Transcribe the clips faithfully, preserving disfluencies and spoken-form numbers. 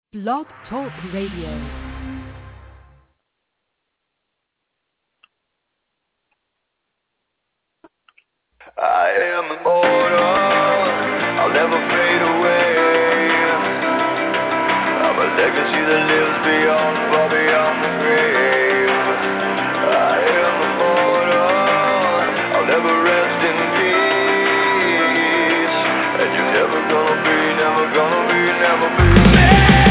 Blog Talk Radio. I am immortal, I'll never fade away. I'm a legacy that lives beyond, far beyond the grave. I am immortal, I'll never rest in peace. And you're never gonna be, never gonna be, never be me.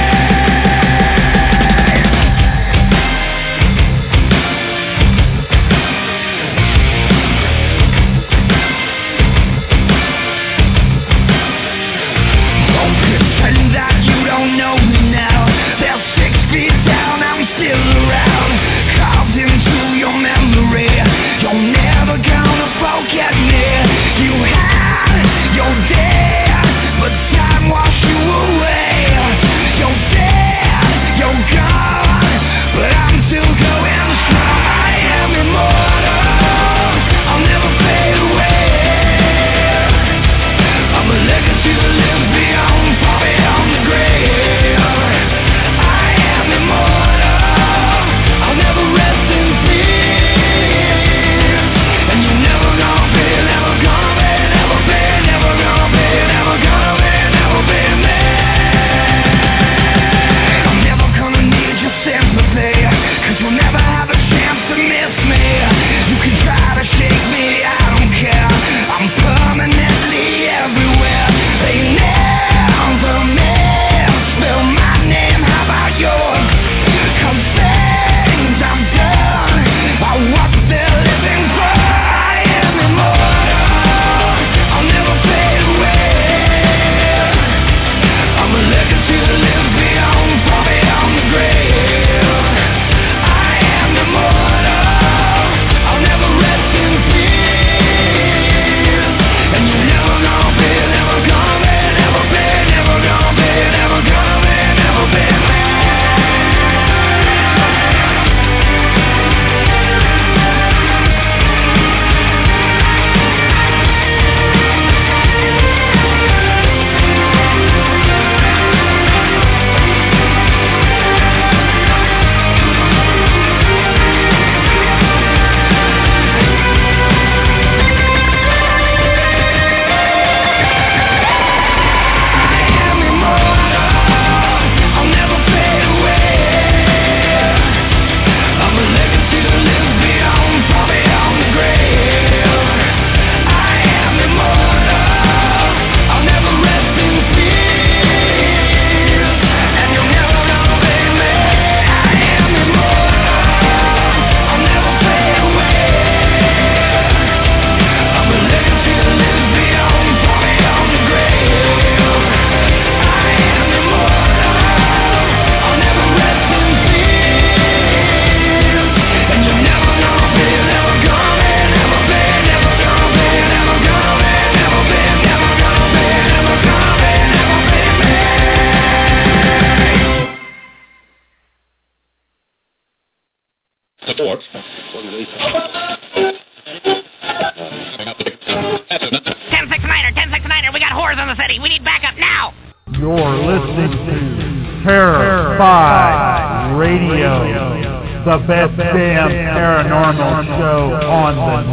The best damn paranormal show on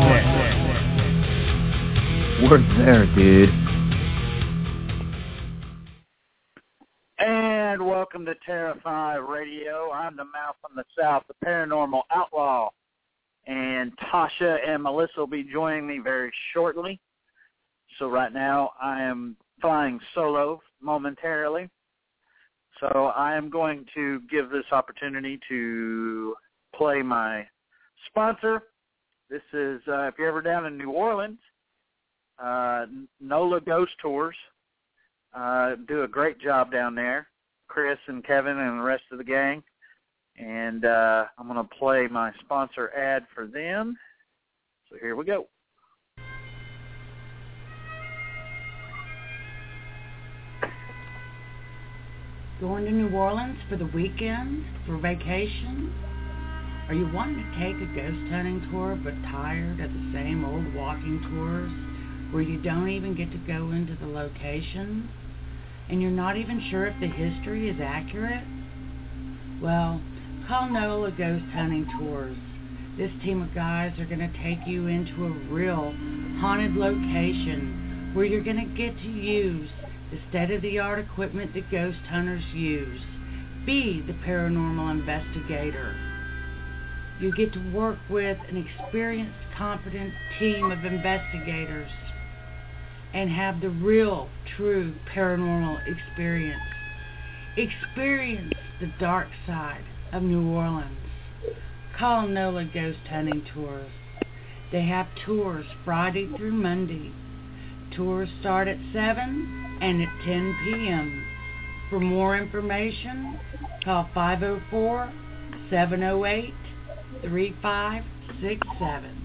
the net. We're there, dude. And welcome to Terrify Radio. I'm the mouth from the south, the paranormal outlaw. And Tasha and Melissa will be joining me very shortly. So right now I am flying solo momentarily. So I am going to give this opportunity to play my sponsor. This is, uh, if you're ever down in New Orleans, uh, NOLA Ghost Tours uh, do a great job down there. Chris and Kevin and the rest of the gang. And uh, I'm going to play my sponsor ad for them. So here we go. Going to New Orleans for the weekend, for vacation? Are you wanting to take a ghost hunting tour but tired of the same old walking tours where you don't even get to go into the location? and you're not even sure if the history is accurate? Well, call NOLA Ghost Hunting Tours. This team of guys are going to take you into a real haunted location where you're going to get to use the state-of-the-art equipment that ghost hunters use. Be the paranormal investigator. You get to work with an experienced, competent team of investigators and have the real, true paranormal experience. Experience the dark side of New Orleans. Call NOLA Ghost Hunting Tours. They have tours Friday through Monday. Tours start at seven and at ten p.m. For more information, call five oh four, seven oh eight, three five six seven.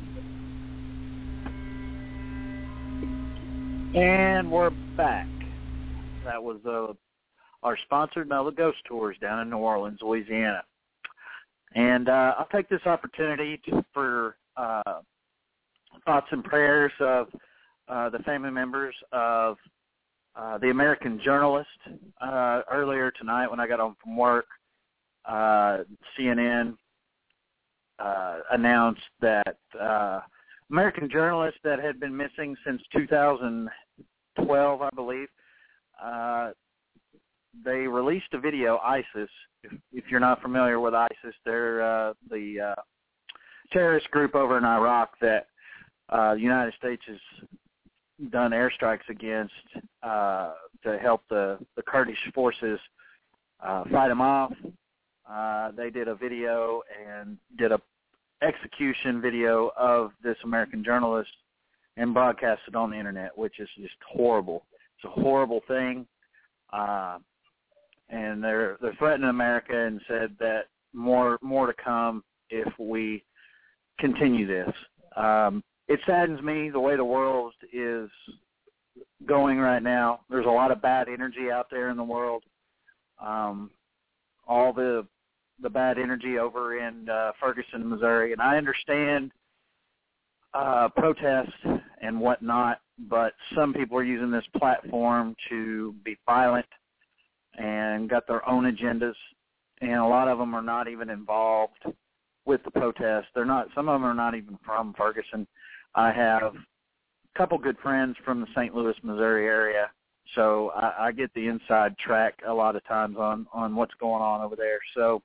And we're back. That was uh, our sponsor, NOLA Ghost Tours, down in New Orleans, Louisiana. And uh, I'll take this opportunity to, for uh, thoughts and prayers of uh, the family members of uh, the American Journalist. Uh, earlier tonight when I got home from work, uh, C N N uh, announced that uh, American Journalist that had been missing since two thousand twelve, I believe, uh, they released a video, ISIS. If, if you're not familiar with ISIS, they're uh, the uh, terrorist group over in Iraq that uh, the United States has done airstrikes against uh, to help the, the Kurdish forces uh, fight them off. Uh, they did a video and did a execution video of this American journalist and broadcast it on the internet, which is just horrible. It's a horrible thing. Uh, and they're they're threatening America and said that more more to come if we continue this. Um, it saddens me the way the world is going right now. There's a lot of bad energy out there in the world. Um, all the the bad energy over in uh, Ferguson, Missouri, and I understand uh, protests and whatnot, but some people are using this platform to be violent and got their own agendas, and a lot of them are not even involved with the protests. They're not. Some of them are not even from Ferguson. I have a couple good friends from the Saint Louis, Missouri area, so I, I get the inside track a lot of times on, on what's going on over there. So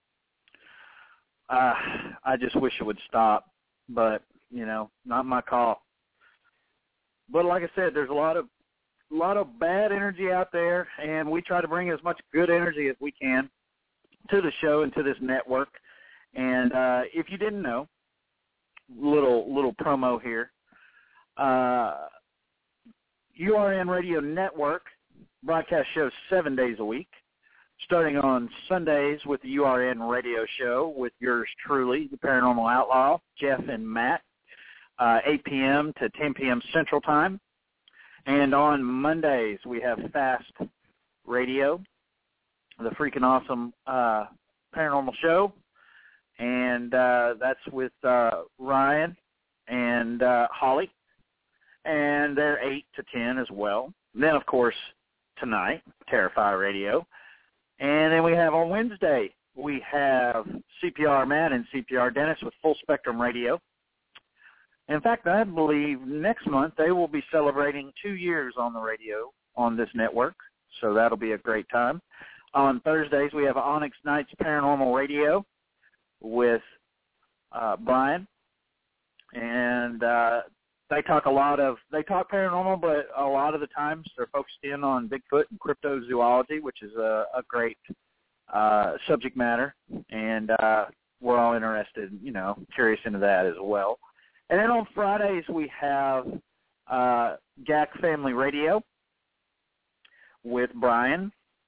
uh, I just wish it would stop, but, you know, not my call. But like I said, there's a lot of a lot of bad energy out there, and we try to bring as much good energy as we can to the show and to this network. And uh, if you didn't know, little little promo here, uh, U R N Radio Network broadcast shows seven days a week, starting on Sundays with the U R N Radio Show with yours truly, the Paranormal Outlaw, Jeff and Matt, uh, eight p.m. to ten p.m. Central Time. And on Mondays, we have Fast Radio, the freaking awesome uh, Paranormal Show. And uh, that's with uh, Ryan and uh, Holly. And they're eight to ten as well. And then, of course, tonight, Terrify Radio. And then we have on Wednesday, we have C P R Matt and C P R Dennis with Full Spectrum Radio. In fact, I believe next month they will be celebrating two years on the radio on this network, so that'll be a great time. On Thursdays, we have Onyx Nights Paranormal Radio with uh, Brian, and uh, they talk a lot of, they talk paranormal, but a lot of the times they're focused in on Bigfoot and cryptozoology, which is a, a great uh, subject matter, and uh, we're all interested, you know, curious into that as well. And then on Fridays, we have uh, G A C Family Radio with Brian.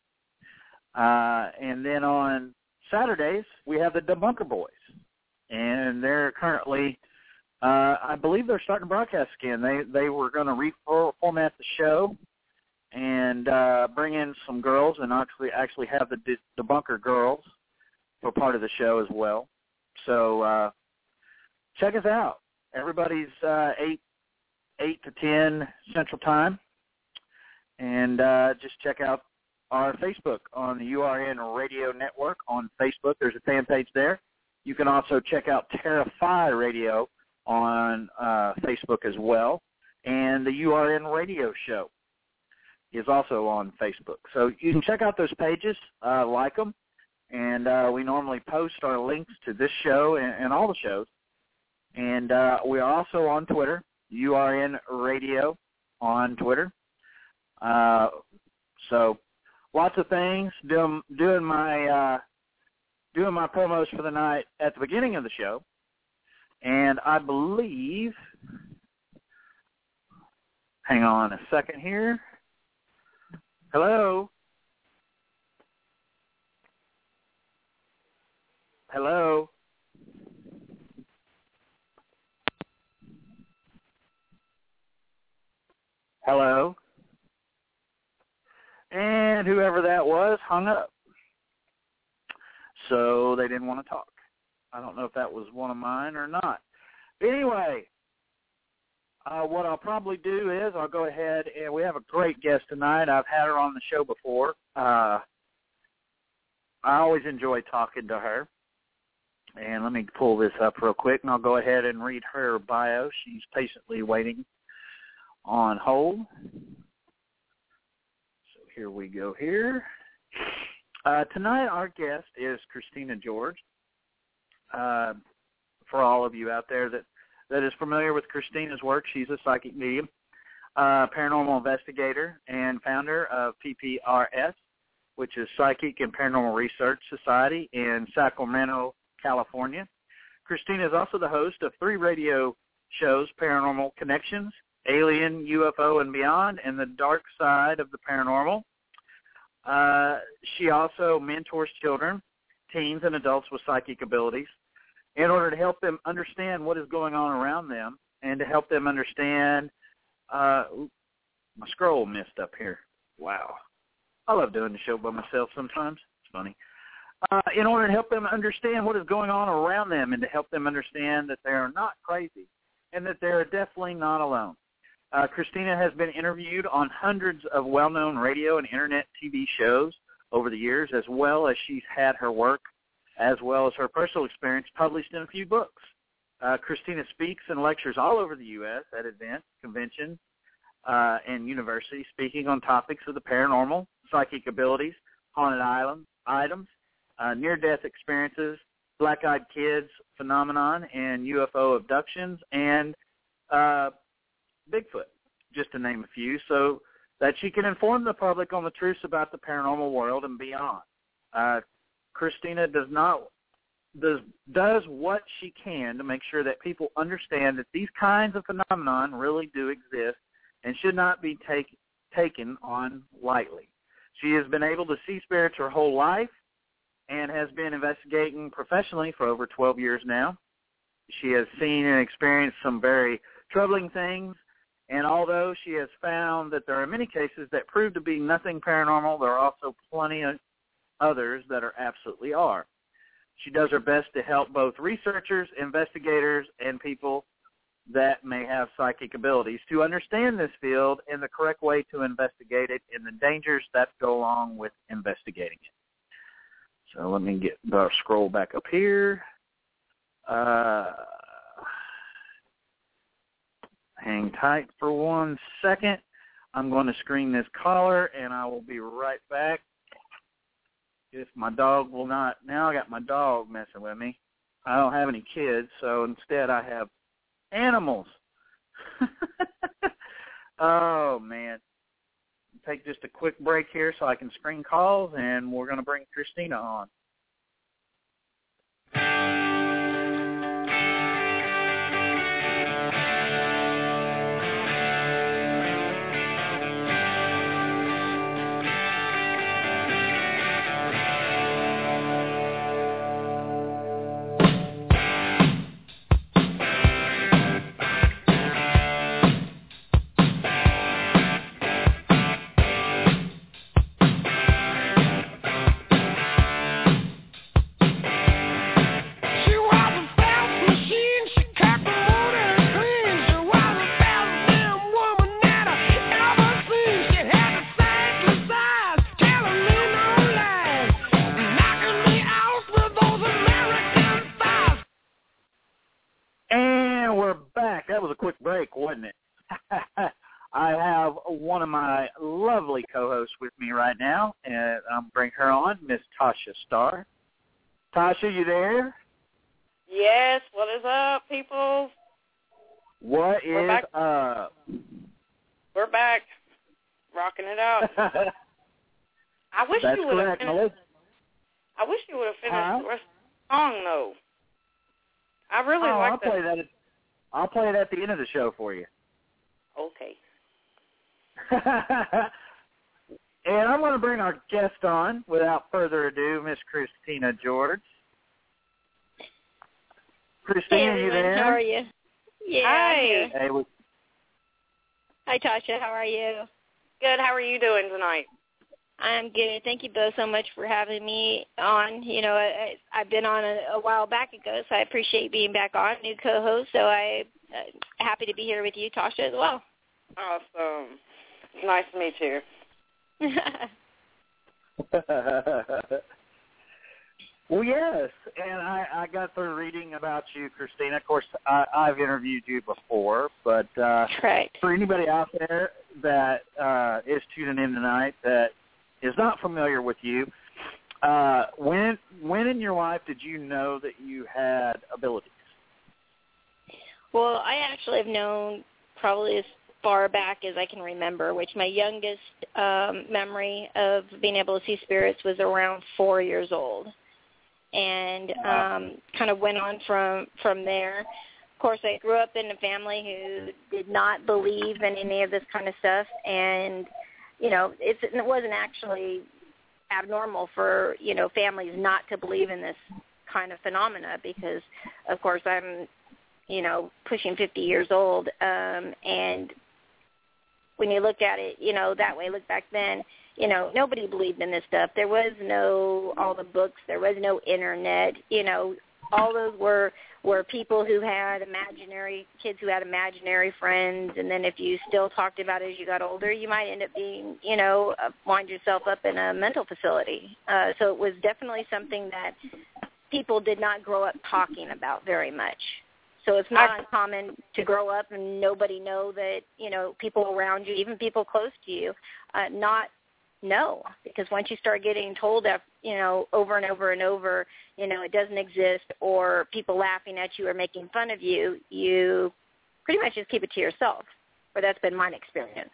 Uh, and then on Saturdays, we have the Debunker Boys. And they're currently, uh, I believe they're starting to broadcast again. They they were going to reformat the show and uh, bring in some girls and actually, actually have the De- Debunker Girls for part of the show as well. So uh, check us out. Everybody's uh, eight, eight to ten Central Time, And uh, just check out our Facebook on the U R N Radio Network on Facebook. There's a fan page there. You can also check out Terrify Radio on uh, Facebook as well. And the U R N Radio Show is also on Facebook. So you can check out those pages, uh, like them. And uh, we normally post our links to this show and, and all the shows. And uh, we are also on Twitter, U R N Radio on Twitter. Uh, so lots of things. Doing doing my uh, doing my promos for the night at the beginning of the show, and I believe. Hang on a second here. Hello. Hello. Hello. And whoever that was hung up. So they didn't want to talk. I don't know if that was one of mine or not. But anyway, uh, what I'll probably do is I'll go ahead, and we have a great guest tonight. I've had her on the show before. Uh, I always enjoy talking to her. And let me pull this up real quick, and I'll go ahead and read her bio. She's patiently waiting on hold. So here we go here. Uh, tonight our guest is Christina George. Uh, for all of you out there that, that is familiar with Christina's work, she's a psychic medium, uh, paranormal investigator, and founder of P P R S, which is Psychic and Paranormal Research Society in Sacramento, California. Christina is also the host of three radio shows, Paranormal Connections, Alien, U F O, and Beyond, and the Dark Side of the Paranormal. Uh, she also mentors children, teens, and adults with psychic abilities in order to help them understand what is going on around them and to help them understand uh, – ooh, my scroll messed up here. Wow. I love doing the show by myself sometimes. It's funny. Uh, in order to help them understand what is going on around them and to help them understand that they are not crazy and that they are definitely not alone. Uh, Christina has been interviewed on hundreds of well-known radio and internet T V shows over the years, as well as she's had her work, as well as her personal experience, published in a few books. Uh, Christina speaks and lectures all over the U S at events, conventions, uh, and universities, speaking on topics of the paranormal, psychic abilities, haunted island, items, uh, near-death experiences, black-eyed kids phenomenon, and U F O abductions, and uh, Bigfoot, just to name a few, so that she can inform the public on the truths about the paranormal world and beyond. Uh, Christina does not does does what she can to make sure that people understand that these kinds of phenomenon really do exist and should not be take, taken on lightly. She has been able to see spirits her whole life and has been investigating professionally for over twelve years now. She has seen and experienced some very troubling things. And although she has found that there are many cases that prove to be nothing paranormal, there are also plenty of others that are absolutely are. She does her best to help both researchers, investigators, and people that may have psychic abilities to understand this field and the correct way to investigate it and the dangers that go along with investigating it. So let me get uh, scroll back up here. Uh, hang tight for one second. I'm going to screen this caller, and I will be right back. If my dog will not, now I got my dog messing with me. I don't have any kids, so instead I have animals. Oh, man. Take just a quick break here so I can screen calls, and we're going to bring Christina on. of my lovely co-hosts with me right now, and I'm bring her on, Miss Tasha Starr. Tasha, you there? Yes. What is up, people? What We're is back. up? We're back, rocking it out. I wish That's you would have correct, finished. Melissa. I wish you would have finished Huh? the rest of the song, though. I really oh, like I'll that. play that. At, I'll play it at the end of the show for you. Okay. And I'm going to bring our guest on, without further ado, Miss Christina George. Christina, Hey, you everyone. there? How are you? Yeah. Hi. I'm here. Hey, we, Hi, Tasha. How are you? Good. How are you doing tonight? I'm good. Thank you both so much for having me on. You know, I, I've been on a, a while back ago, so I appreciate being back on, new co-host. So I'm uh, happy to be here with you, Tasha, as well. Awesome. It's nice to meet you. Well, yes, and I, I got through reading about you, Christina. Of course, I, I've interviewed you before, but uh, Correct. for anybody out there that uh, is tuning in tonight that is not familiar with you, uh, when when in your life did you know that you had abilities? Well, I actually have known probably as far back as I can remember, which my youngest um, memory of being able to see spirits was around four years old. And um, kind of went on from, from there. Of course, I grew up in a family who did not believe in any of this kind of stuff. And, you know, it's, it wasn't actually abnormal for, you know, families not to believe in this kind of phenomena because, of course, I'm, you know, pushing fifty years old. Um, and when you look at it, you know, that way, look back then, you know, nobody believed in this stuff. There was no all the books. There was no internet. You know, all those were were people who had imaginary kids who had imaginary friends. And then if you still talked about it as you got older, you might end up being, you know, uh, wind yourself up in a mental facility. Uh, so it was definitely something that people did not grow up talking about very much. So it's not uncommon to grow up and nobody know that, you know, people around you, even people close to you, uh, not know. Because once you start getting told that, you know, over and over and over, you know, it doesn't exist or people laughing at you or making fun of you, you pretty much just keep it to yourself. Or that's been my experience.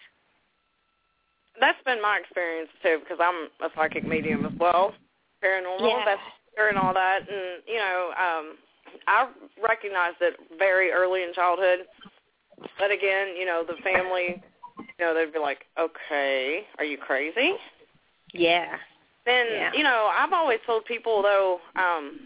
That's been my experience, too, because I'm a psychic medium as well, paranormal, Yeah. investigator and all that. And, you know, um, I recognized it very early in childhood. But again, you know, the family, you know, they'd be like, okay, are you crazy? Yeah. Then, Yeah. you know, I've always told people, though, um,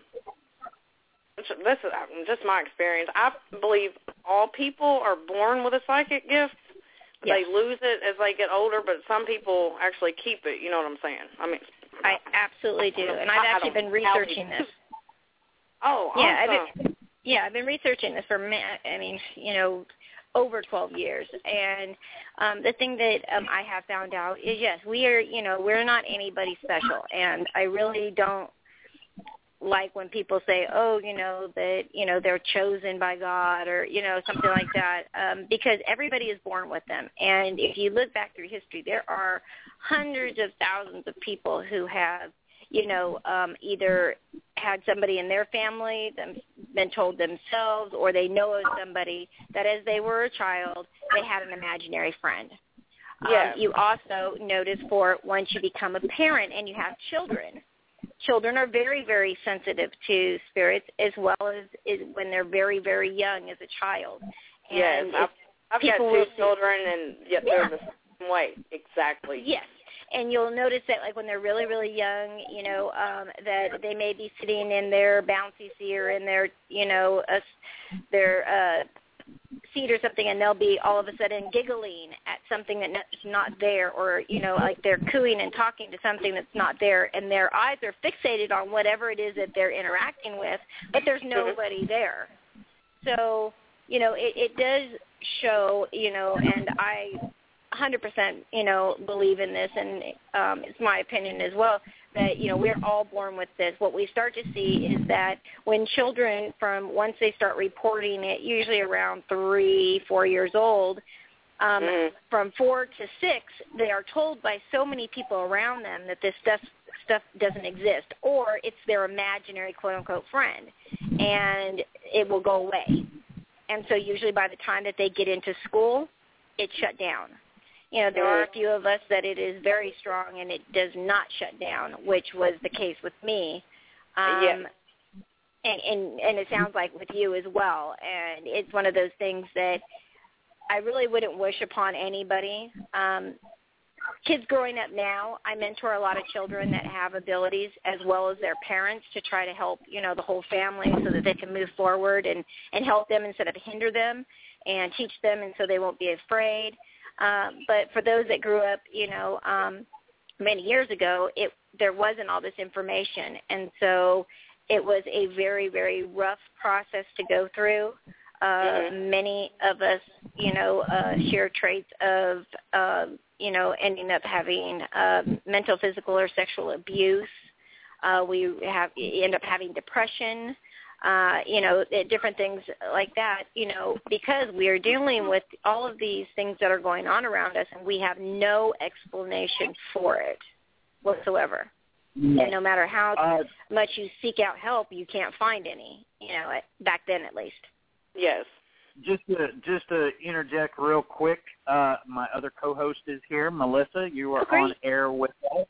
this is just my experience, I believe all people are born with a psychic gift. Yes. They lose it as they get older, but some people actually keep it, you know what I'm saying? I mean, I absolutely do. And I've I actually don't been researching this. Oh, Yeah, awesome. I've been, yeah, I've been researching this for, I mean, you know, over twelve years. And um, the thing that um, I have found out is, yes, we are, you know, we're not anybody special. And I really don't like when people say, oh, you know, that, you know, they're chosen by God or, you know, something like that, um, because everybody is born with them. And if you look back through history, there are hundreds of thousands of people who have, you know, um, either had somebody in their family, them, been told themselves, or they know of somebody that as they were a child, they had an imaginary friend. Yeah. Um, you also notice for once you become a parent and you have children, children are very, very sensitive to spirits as well as, as when they're very, very young as a child. And yes, I've, I've got people two will see- children, and yet Yeah. they're the same way. Exactly. Yes. And you'll notice that, like, when they're really, really young, you know, um, that they may be sitting in their bouncy seat or in their, you know, uh, their uh, seat or something, and they'll be all of a sudden giggling at something that's not there, or, you know, like they're cooing and talking to something that's not there, and their eyes are fixated on whatever it is that they're interacting with, but there's nobody there. So, you know, it, it does show, you know, and I one hundred percent, you know, believe in this, and um, it's my opinion as well, that, you know, we're all born with this. What we start to see is that when children, from once they start reporting it, usually around three, four years old, Um, Mm. From four to six, they are told by so many people around them that this stuff, stuff doesn't exist, or it's their imaginary quote-unquote friend, and it will go away. And so usually by the time that they get into school, it's shut down. You know, there are a few of us that it is very strong and it does not shut down, which was the case with me. Um, yeah. and, and, and it sounds like with you as well. And it's one of those things that I really wouldn't wish upon anybody. Um, kids growing up now, I mentor a lot of children that have abilities as well as their parents to try to help, you know, the whole family so that they can move forward and, and help them instead of hinder them and teach them, and so they won't be afraid. Um, but for those that grew up, you know, um, many years ago, it there wasn't all this information, and so it was a very, very rough process to go through. Uh, mm-hmm. Many of us, you know, uh, share traits of, uh, you know, ending up having uh, mental, physical, or sexual abuse. Uh, we have end up having depression. Uh, you know, different things like that, you know, because we are dealing with all of these things that are going on around us, and we have no explanation for it whatsoever. Yeah. And no matter how Uh, much you seek out help, you can't find any, you know, at, back then at least. Yes. Just to just to interject real quick, uh, my other co-host is here, Melissa. You are Oh, on air with us.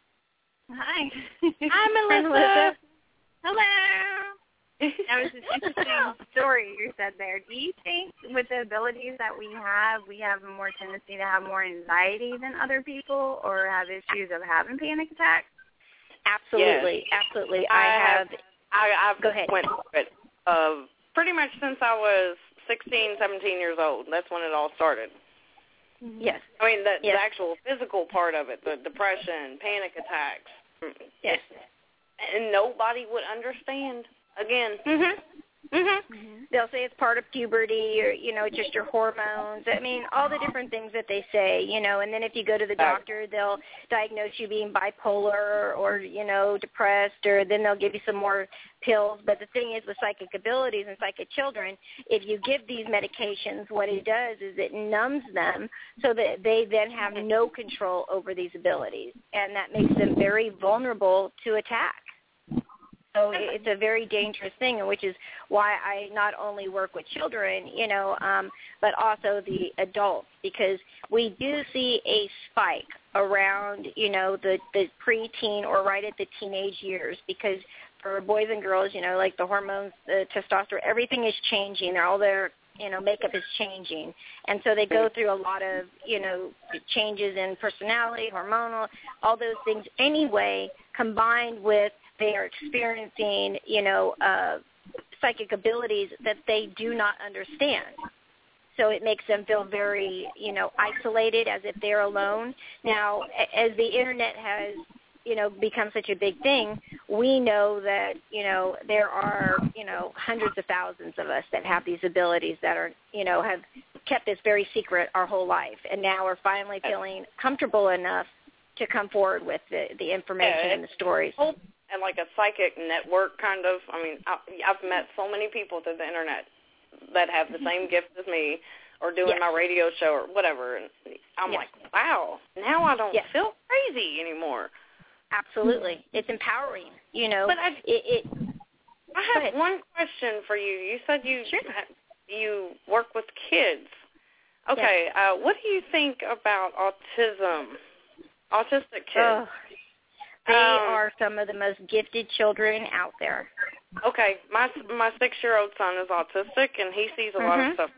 Hi. Hi, Melissa. Hello. That was an interesting story you said there. Do you think with the abilities that we have, we have more tendency to have more anxiety than other people, or have issues of having panic attacks? Absolutely, Yes. absolutely. I, I have, have. I, I've Go ahead. went through it uh, pretty much since I was sixteen, seventeen years old. That's when it all started. Yes. I mean, the, Yes. the actual physical part of it, the depression, panic attacks. Yes. And nobody would understand. Again. Mhm. Mhm. Mm-hmm. They'll say it's part of puberty, or you know, just your hormones. I mean, all the different things that they say, you know. And then if you go to the doctor, they'll diagnose you being bipolar, or you know, depressed, or then they'll give you some more pills. But the thing is, with psychic abilities and psychic children, if you give these medications, what it does is it numbs them so that they then have no control over these abilities, and that makes them very vulnerable to attack. So it's a very dangerous thing, which is why I not only work with children, you know, um, but also the adults, because we do see a spike around, you know, the, the preteen or right at the teenage years, because for boys and girls, you know, like the hormones, the testosterone, everything is changing. All their, you know, makeup is changing. And so they go through a lot of, you know, changes in personality, hormonal, all those things anyway, combined with they are experiencing, you know, uh, psychic abilities that they do not understand. So it makes them feel very, you know, isolated, as if they're alone. Now, as the Internet has, you know, become such a big thing, we know that, you know, there are, you know, hundreds of thousands of us that have these abilities that are, you know, have kept this very secret our whole life, and now we're finally feeling comfortable enough to come forward with the, the information Yeah, and the stories. And like a psychic network, kind of. I mean, I, I've met so many people through the Internet that have the same gifts as me, or doing Yes. my radio show or whatever. And I'm Yes. like, wow, now I don't Yes. feel crazy anymore. Absolutely. It's empowering, you know. But I, it, it, I Go have ahead. one question for you. You said you Sure. you work with kids. Okay, uh, what do you think about autism? Autistic kids. oh, they Um, are some of the most gifted children out there. Okay, my my six-year-old son is autistic, and he sees a lot Mhm. of stuff.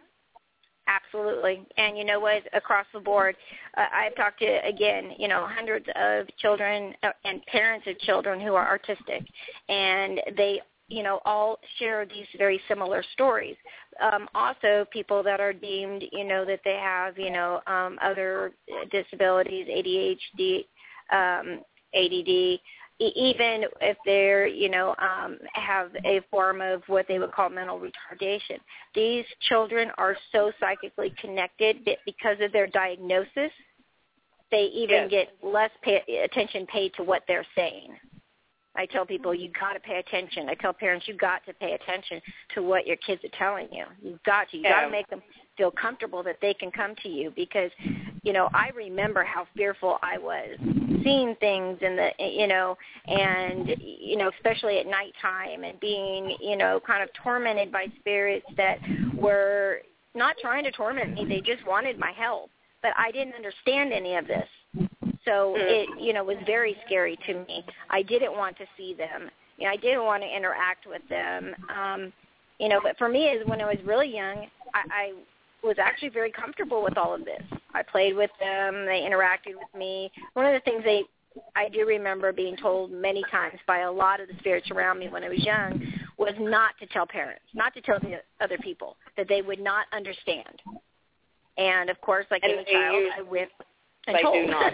Absolutely. And you know what? Across the board, uh, I've talked to, again, you know, hundreds of children uh, and parents of children who are autistic, and they, you know, all share these very similar stories. Um, also, people that are deemed, you know, that they have, you know, um, other disabilities, A D H D, um, A D D, e- even if they're, you know, um, have a form of what they would call mental retardation. These children are so psychically connected that because of their diagnosis, they even Yes. get less pay- attention paid to what they're saying. I tell people you got to pay attention. I tell parents you got to pay attention to what your kids are telling you. You've got to. You Yeah. got to make them feel comfortable that they can come to you because, you know, I remember how fearful I was seeing things in the, you know, and, you know, especially at nighttime and being, you know, kind of tormented by spirits that were not trying to torment me. They just wanted my help. But I didn't understand any of this. So it, you know, was very scary to me. I didn't want to see them. You know, I didn't want to interact with them. Um, you know, but for me, is when I was really young, I, I was actually very comfortable with all of this. I played with them. They interacted with me. One of the things they, I do remember being told many times by a lot of the spirits around me when I was young was not to tell parents, not to tell the other people, that they would not understand. And, of course, like And any they child, use- I went and they told. do not.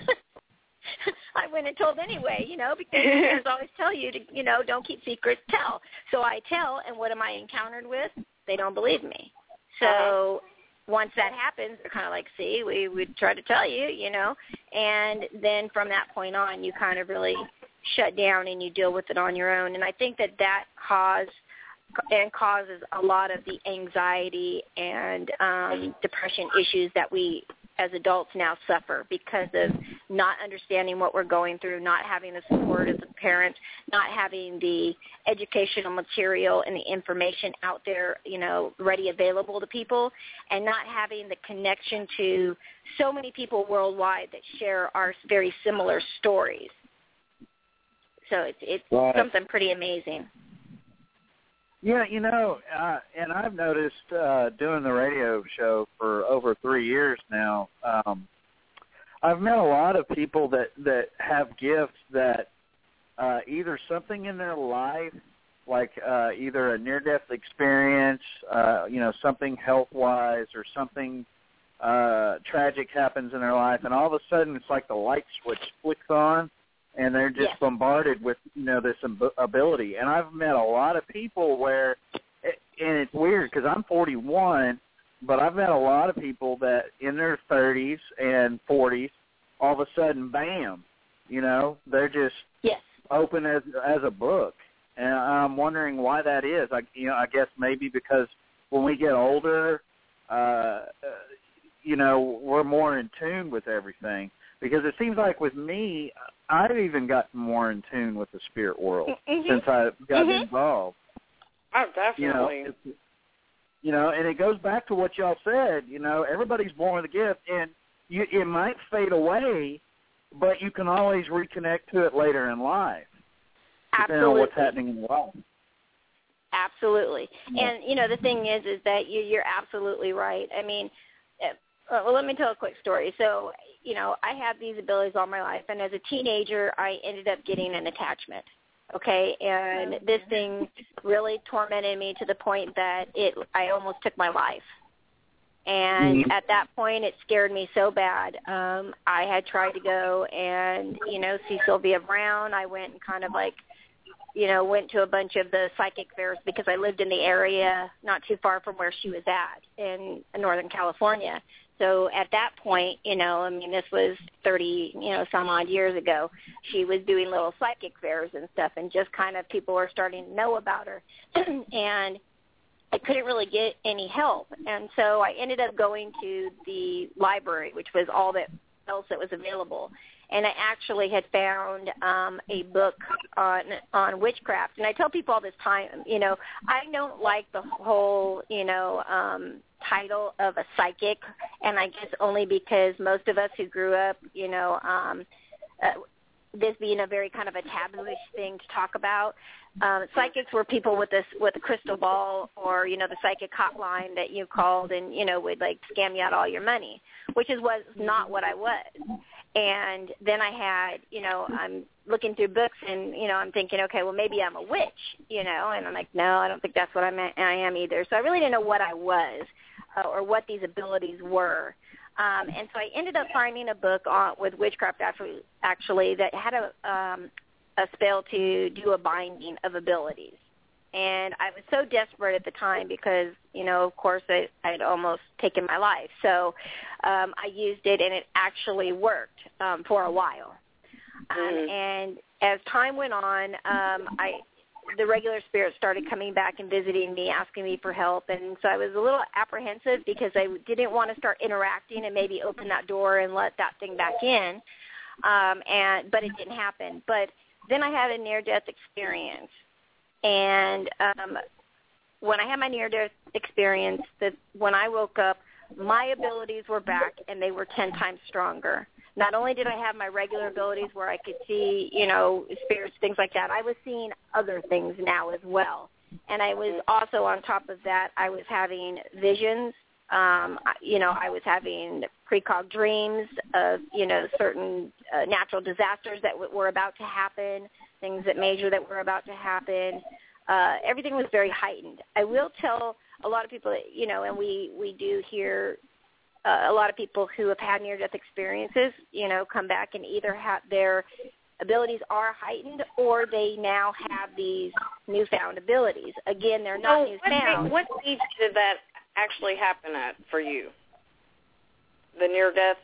I went and told anyway, you know, because parents always tell you to, you know, don't keep secrets, tell. So I tell, and what am I encountered with? They don't believe me. So Uh-huh. once that happens, they're kind of like, see, we would try to tell you, you know. And then from that point on, you kind of really shut down and you deal with it on your own. And I think that that cause and causes a lot of the anxiety and um, depression issues that we as adults now suffer because of not understanding what we're going through, not having the support of the parents, not having the educational material and the information out there, you know, ready available to people, and not having the connection to so many people worldwide that share our very similar stories. So it's, it's Right. something pretty amazing. Yeah, you know, uh, and I've noticed uh, doing the radio show for over three years now, um, I've met a lot of people that, that have gifts that uh, either something in their life, like uh, either a near-death experience, uh, you know, something health-wise or something uh, tragic happens in their life, and all of a sudden it's like the light switch flicks on, and they're just Yes. bombarded with, you know, this ab- ability. And I've met a lot of people where, it, and it's weird because I'm forty-one, but I've met a lot of people that in their thirties and forties, all of a sudden, bam, you know, they're just Yes. open as as a book. And I'm wondering why that is. I, you know, I guess maybe because when we get older, uh, uh, you know, we're more in tune with everything. Because it seems like with me, I've even gotten more in tune with the spirit world Mm-hmm. since I got Mhm. involved. Oh, You know, definitely. it's, you know, and it goes back to what y'all said. You know, everybody's born with a gift, and you, it might fade away, but you can always reconnect to it later in life, depending Absolutely. on what's happening in life. Absolutely. Yeah. And, you know, the thing is, is that you, you're absolutely right. I mean, uh, well, let me tell a quick story. So, you know, I have these abilities all my life, and as a teenager, I ended up getting an attachment, okay? And this thing really tormented me to the point that it I almost took my life. And Mhm. at that point, it scared me so bad. Um, I had tried to go and, you know, see Sylvia Brown. I went and kind of like, you know, went to a bunch of the psychic fairs because I lived in the area not too far from where she was at in Northern California. So at that point, you know, I mean, this was thirty, you know, some odd years ago. She was doing little psychic fairs and stuff, and just kind of people were starting to know about her. And I couldn't really get any help. And so I ended up going to the library, which was all that else that was available. And I actually had found um, a book on on witchcraft. And I tell people all this time, you know, I don't like the whole, you know, um, title of a psychic, and I guess only because most of us who grew up, you know, um, uh, this being a very kind of a taboo-ish thing to talk about. Um, psychics were people with this with a crystal ball, or you know, the psychic hotline that you called and you know would like scam you out all your money, which is was not what I was. And then I had, you know, I'm looking through books and, you know, I'm thinking, okay, well, maybe I'm a witch, you know, and I'm like, no, I don't think that's what I'm, I am either. So I really didn't know what I was uh, or what these abilities were. Um, and so I ended up finding a book on, with witchcraft actually, actually that had a, um, a spell to do a binding of abilities. And I was so desperate at the time because, you know, of course, I, I'd almost taken my life. So um, I used it, and it actually worked um, for a while. Um, Mhm. And as time went on, um, I the regular spirits started coming back and visiting me, asking me for help. And so I was a little apprehensive because I didn't want to start interacting and maybe open that door and let that thing back in. Um, and but it didn't happen. But then I had a near-death experience. And um, when I had my near-death experience, that when I woke up, my abilities were back, and they were ten times stronger. Not only did I have my regular abilities where I could see, you know, spirits, things like that, I was seeing other things now as well. And I was also, on top of that, I was having visions. Um, you know, I was having precog dreams of, you know, certain uh, natural disasters that w- were about to happen, things that major that were about to happen. Uh, everything was very heightened. I will tell a lot of people that, you know, and we, we do hear uh, a lot of people who have had near-death experiences, you know, come back and either have their abilities are heightened or they now have these newfound abilities. Again, they're not so newfound. What, what age did that actually happen at for you? The near-death?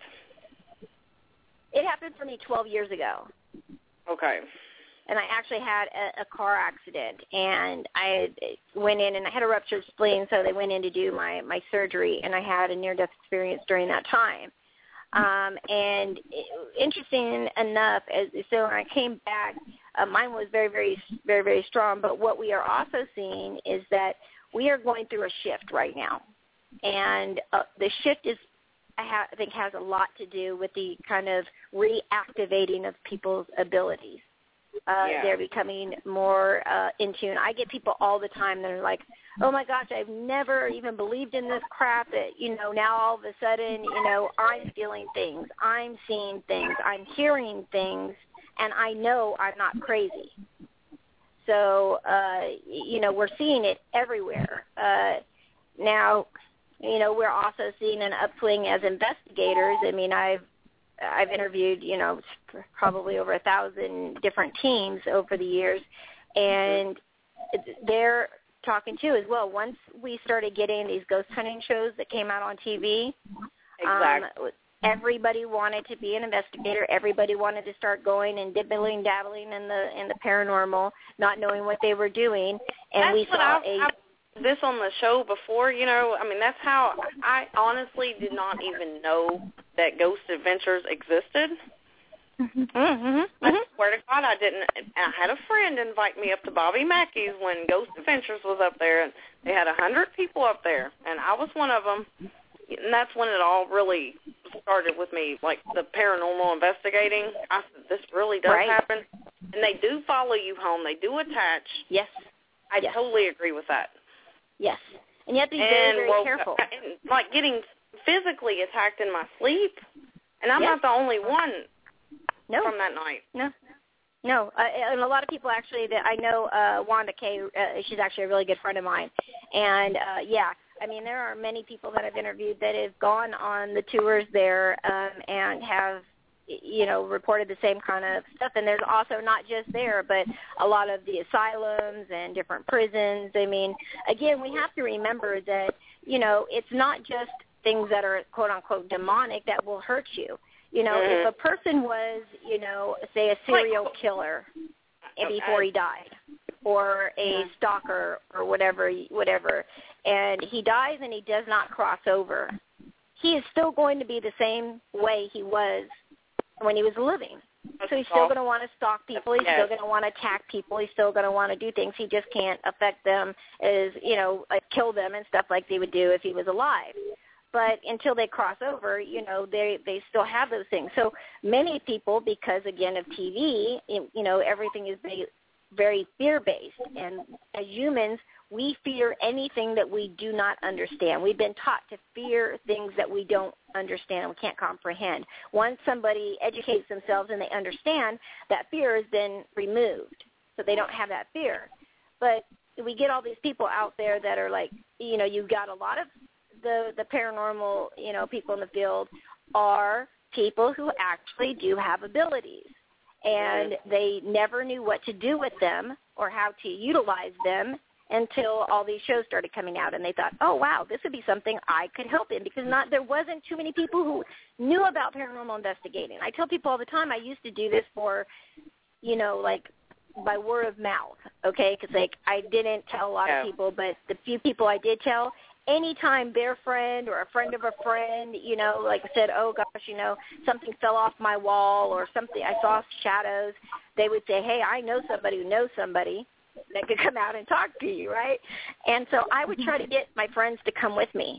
It happened for me twelve years ago. Okay. And I actually had a, a car accident, and I went in, and I had a ruptured spleen, so they went in to do my, my surgery, and I had a near-death experience during that time. Um, and it, interesting enough, as, so when I came back, uh, mine was very, very, very, very strong, but what we are also seeing is that we are going through a shift right now, and uh, the shift is, I, ha- I think, has a lot to do with the kind of reactivating of people's abilities. Uh, yeah. They're becoming more uh, in tune. I get people all the time that are like, oh, my gosh, I've never even believed in this crap that, you know, now all of a sudden, you know, I'm feeling things. I'm seeing things. I'm hearing things, and I know I'm not crazy. So, uh, you know, we're seeing it everywhere. Uh, now, you know, we're also seeing an upswing as investigators. I mean, I've I've interviewed, you know, probably over a thousand different teams over the years, and they're talking too as well. Once we started getting these ghost hunting shows that came out on T V, exactly. um, everybody wanted to be an investigator. Everybody wanted to start going and dibbling, dabbling in the in the paranormal, not knowing what they were doing. And That's we what saw I've, a I've this on the show before. You know, I mean, that's how I honestly did not even know that Ghost Adventures existed. Mm-hmm. Mm-hmm. I swear to God, I didn't. I had a friend invite me up to Bobby Mackey's when Ghost Adventures was up there, and they had a hundred people up there, and I was one of them. And that's when it all really started with me, like the paranormal investigating. I said, this really does right. happen, and they do follow you home. They do attach. Yes, I yes. totally agree with that. Yes, and you have to be and, very, very well, careful. And, like getting physically attacked in my sleep, and I'm yes. not the only one no. from that night. No. No, uh, and a lot of people actually that I know, uh, Wanda Kay, uh, she's actually a really good friend of mine. And, uh, yeah, I mean, there are many people that I've interviewed that have gone on the tours there um, and have, you know, reported the same kind of stuff. And there's also not just there, but a lot of the asylums and different prisons. I mean, again, we have to remember that, you know, it's not just things that are, quote-unquote, demonic that will hurt you. You know, mm-hmm. if a person was, you know, say a serial killer before he died, or a stalker or whatever, whatever, and he dies and he does not cross over, he is still going to be the same way he was when he was living. So he's still going to want to stalk people. He's still going to want to attack people. He's still going to want to do things. He just can't affect them as, you know, like kill them and stuff like they would do if he was alive. But until they cross over, you know, they they still have those things. So many people, because, again, of T V, you know, everything is very, very fear-based. And as humans, we fear anything that we do not understand. We've been taught to fear things that we don't understand and we can't comprehend. Once somebody educates themselves and they understand, that fear has been removed. So they don't have that fear. But we get all these people out there that are like, you know, you've got a lot of the, the paranormal, you know, people in the field are people who actually do have abilities. And they never knew what to do with them or how to utilize them until all these shows started coming out, and they thought, oh, wow, this would be something I could help in, because not there wasn't too many people who knew about paranormal investigating. I tell people all the time I used to do this for, you know, like by word of mouth, okay, because, like, I didn't tell a lot yeah. of people, but the few people I did tell, anytime their friend or a friend of a friend, you know, like said, oh, gosh, you know, something fell off my wall or something, I saw shadows, they would say, hey, I know somebody who knows somebody that could come out and talk to you, right? And so I would try to get my friends to come with me,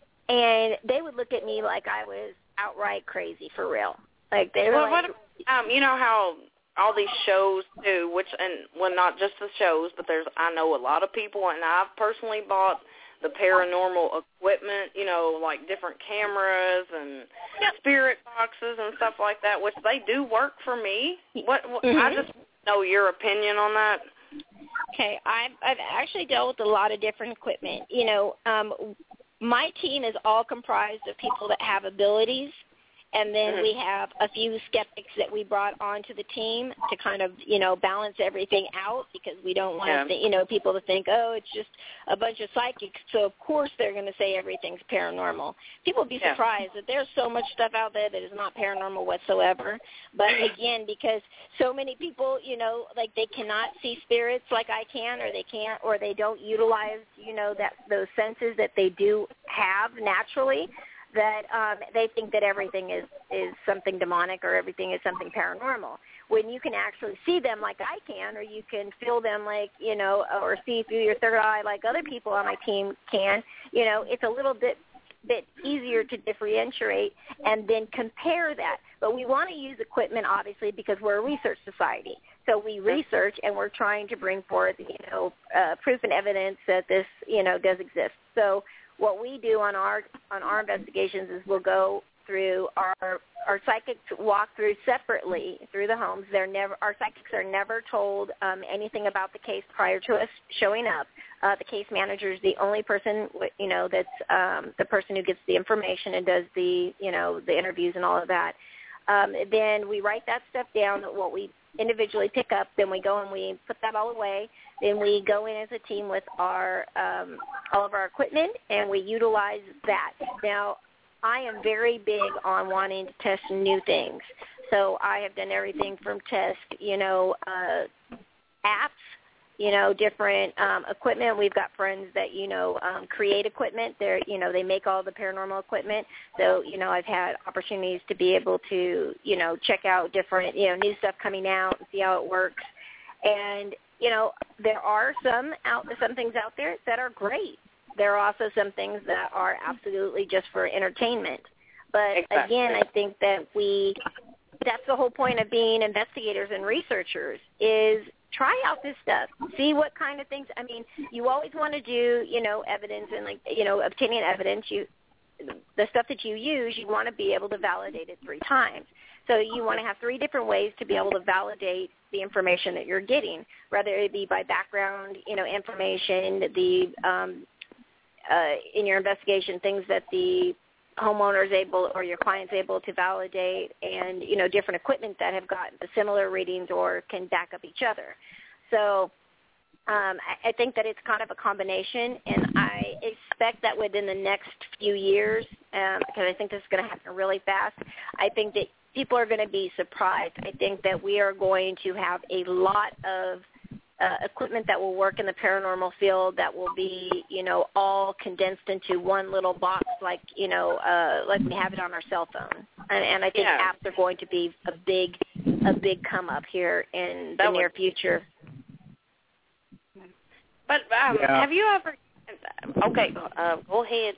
and they would look at me like I was outright crazy, for real. Like, they were well, like... What, um, you know how all these shows do, which, and, well, not just the shows, but there's, I know a lot of people, and I've personally bought the paranormal equipment, you know, like different cameras and spirit boxes and stuff like that, which they do work for me. What, what mm-hmm. I just know your opinion on that. Okay, I've, I've actually dealt with a lot of different equipment. You know, um, my team is all comprised of people that have abilities, and then mm-hmm. we have a few skeptics that we brought onto the team to kind of, you know, balance everything out, because we don't want, yeah. to, you know, people to think, oh, it's just a bunch of psychics, so of course they're going to say everything's paranormal. People would be yeah. surprised that there's so much stuff out there that is not paranormal whatsoever. But again, because so many people, you know, like they cannot see spirits like I can, or they can't, or they don't utilize, you know, that those senses that they do have naturally, that um, they think that everything is, is something demonic or everything is something paranormal. When you can actually see them like I can, or you can feel them like, you know, or see through your third eye like other people on my team can, you know, it's a little bit bit easier to differentiate and then compare that. But we want to use equipment, obviously, because we're a research society. So we research, and we're trying to bring forth, you know, uh, proof and evidence that this, you know, does exist. So what we do on our on our investigations is we'll go through our our psychics walk through separately through the homes. They're never our psychics are never told um, anything about the case prior to us showing up. Uh, the case manager is the only person, you know, that's um, the person who gets the information and does the, you know, the interviews and all of that. Um, then we write that stuff down, what we individually pick up. Then we go and we put that all away. Then we go in as a team with our um, all of our equipment, and we utilize that. Now, I am very big on wanting to test new things. So I have done everything from test, you know, uh, apps, you know, different um, equipment. We've got friends that, you know, um, create equipment. They're, you know, they make all the paranormal equipment. So, you know, I've had opportunities to be able to, you know, check out different, you know, new stuff coming out and see how it works. And, you know, there are some out, some things out there that are great. There are also some things that are absolutely just for entertainment. But exactly. again, I think that we, that's the whole point of being investigators and researchers, is try out this stuff. See what kind of things, I mean, you always want to do, you know, evidence and, like, you know, obtaining evidence. You, the stuff that you use, you want to be able to validate it three times. So you want to have three different ways to be able to validate the information that you're getting, whether it be by background, you know, information, the um, uh, in your investigation, things that the homeowner is able or your client's able to validate, and, you know, different equipment that have gotten similar readings or can back up each other. So um, I, I think that it's kind of a combination, and I expect that within the next few years, um, because I think this is going to happen really fast, I think that people are going to be surprised. I think that we are going to have a lot of uh, equipment that will work in the paranormal field that will be, you know, all condensed into one little box, like, you know, uh, like we have it on our cell phone. And, and I think yeah. apps are going to be a big, a big come up here in the that near would, future. But um, yeah. have you ever? Okay, uh, go ahead.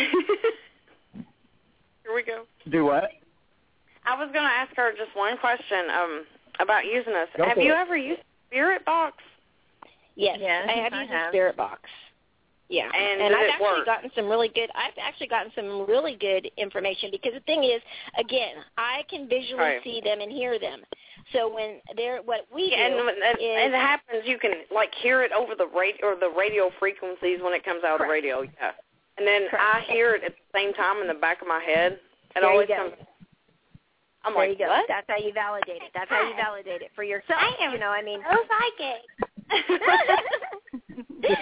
Here we go. Do what? I was going to ask her just one question um, about using this. Go have for you it. ever used Spirit Box? Yes, Yes, I have I used have. a Spirit Box. Yeah, And, and did I've it actually work? gotten some really good. I've actually gotten some really good information, because the thing is, again, I can visually Right. see them and hear them. So when they're what we Yeah, do and when that, is it happens, you can like hear it over the radio or the radio frequencies when it comes out of the Correct. radio. Yeah, and then Correct. I hear it at the same time in the back of my head. It There you always go. comes. I'm there like, you go. what? That's how you validate it. That's how you validate it for yourself. I am You know, I mean, so psychic.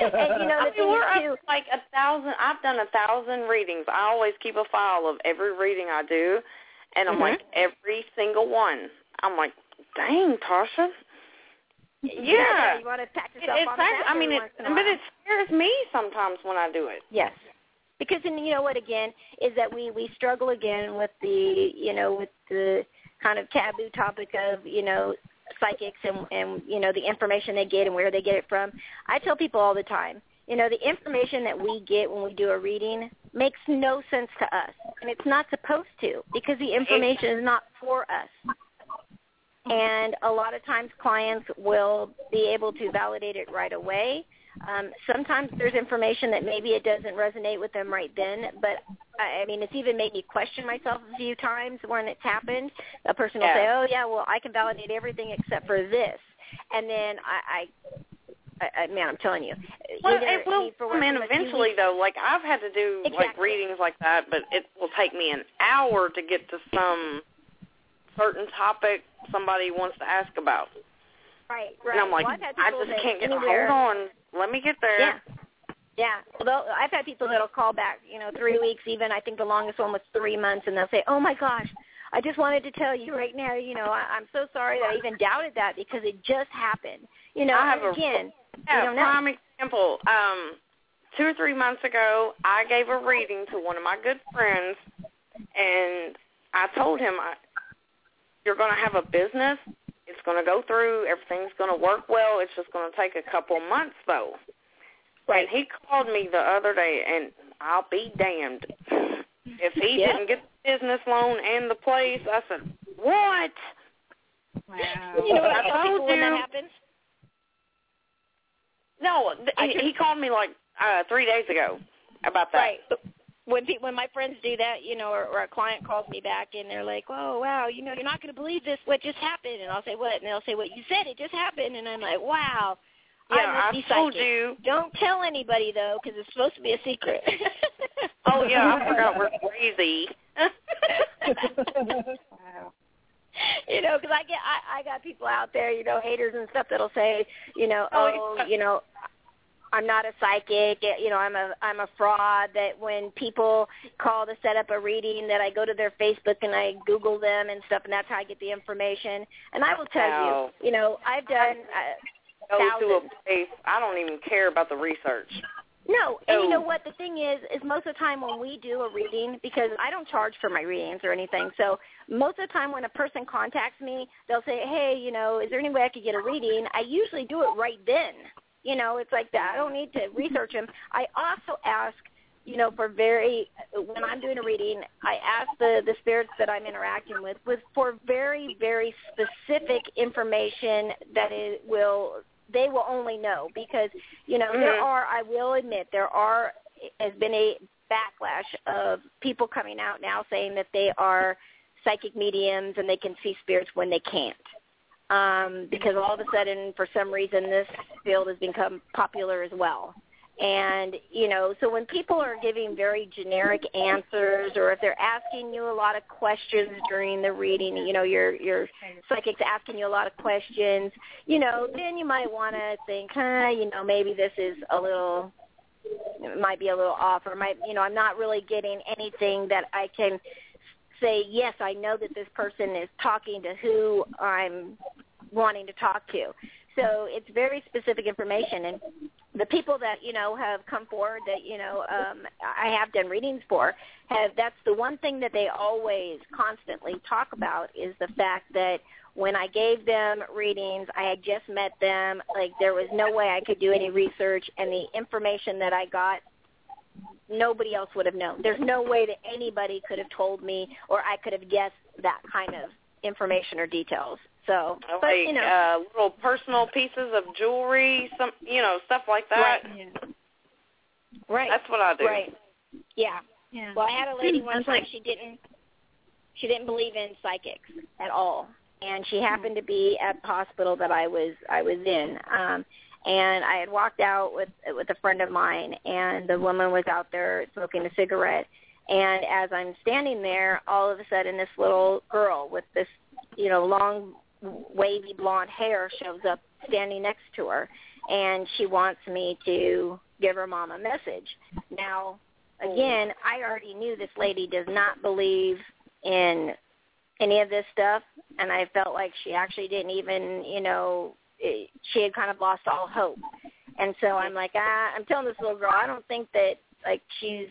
And you know the I mean, thing we're is too, up like a thousand. I've done a thousand readings. I always keep a file of every reading I do, and I'm mm-hmm. like every single one. I'm like, dang, Tasha. Yeah, you want to pat yourself it, on the back. I mean, it, once in a but while. it scares me sometimes when I do it. Yes, because and you know what again is that we we struggle again with the you know with the kind of taboo topic of you know psychics and and you know the information they get and where they get it from. I tell people all the time, you know, the information that we get when we do a reading makes no sense to us, and it's not supposed to because the information is not for us. And a lot of times clients will be able to validate it right away. Um, sometimes there's information that maybe it doesn't resonate with them right then, but I mean, it's even made me question myself a few times when it's happened. A person will yeah. say, oh, yeah, well, I can validate everything except for this. And then I, I, I man, I'm telling you. Well, either, it will for come in eventually, though. Like, I've had to do, exactly. like, readings like that, but it will take me an hour to get to some certain topic somebody wants to ask about. Right, right. And I'm like, well, I just can't get, anywhere, hold on, let me get there. Yeah. Yeah, well, I've had people that'll call back, you know, three weeks even. I think the longest one was three months, and they'll say, oh, my gosh, I just wanted to tell you right now, you know, I, I'm so sorry that I even doubted that because it just happened. You know, I have and again, a yeah, you don't know. prime example. Um, two or three months ago, I gave a reading to one of my good friends, and I told him, I, you're going to have a business. It's going to go through. Everything's going to work well. It's just going to take a couple months, though. Right. And he called me the other day, and I'll be damned. If he yeah. didn't get the business loan and the place, I said, what? Wow. You know what I, I tell people told when you. that happens? No, th- he, he called me like uh, three days ago about that. Right. When pe- when my friends do that, you know, or, or a client calls me back and they're like, oh, wow, you know, you're not going to believe this, what just happened. And I'll say, what? And they'll say, what you said, it just happened. And I'm like, wow. Yeah, I, must I be told psychic. you. Don't tell anybody, though, because it's supposed to be a secret. Oh, yeah, I forgot we're crazy. Wow. You know, because I get, I, I got people out there, you know, haters and stuff that'll say, you know, Oh, oh, yeah. you know, I'm not a psychic, you know, I'm a I'm a fraud, that when people call to set up a reading that I go to their Facebook and I Google them and stuff, and that's how I get the information. And I will tell Wow. you, you know, I've done uh, Go to a thousands. place. I don't even care about the research. No, and So- you know what? The thing is, is most of the time when we do a reading, because I don't charge for my readings or anything, so most of the time when a person contacts me, they'll say, hey, you know, is there any way I could get a reading? I usually do it right then. You know, it's like that. I don't need to research them. I also ask, you know, for very, when I'm doing a reading, I ask the, the spirits that I'm interacting with, with for very, very specific information that it will, they will only know. Because, you know, mm-hmm. there are, I will admit, there are, has been a backlash of people coming out now saying that they are psychic mediums and they can see spirits when they can't. Um, because all of a sudden, for some reason, this field has become popular as well. And, you know, so when people are giving very generic answers, or if they're asking you a lot of questions during the reading, you know, your your psychic's asking you a lot of questions, you know, then you might want to think, huh, you know, maybe this is a little, it might be a little off, or might, you know, I'm not really getting anything that I can say, yes, I know that this person is talking to who I'm wanting to talk to. So it's very specific information. And the people that, you know, have come forward that, you know, um, I have done readings for, have that's the one thing that they always constantly talk about is the fact that when I gave them readings, I had just met them, like there was no way I could do any research, and the information that I got, nobody else would have known. There's no way that anybody could have told me, or I could have guessed that kind of information or details. So, like, but, you know, uh, little personal pieces of jewelry, some, you know, stuff like that. Right. Yeah. Right. That's what I do. Right. Yeah. Yeah. Well, I had a lady one That's time. like- She didn't. She didn't believe in psychics at all, and she happened to be at the hospital that I was I was in. Um, and I had walked out with with a friend of mine, and the woman was out there smoking a cigarette. And as I'm standing there, all of a sudden, this little girl with this, you know, long, wavy blonde hair shows up standing next to her. and she wants me to give her mom a message. Now, again, I already knew this lady does not believe in any of this stuff, and I felt like she actually didn't even, you know, it, she had kind of lost all hope. And so I'm like, ah, I'm telling this little girl, I don't think that, like, she's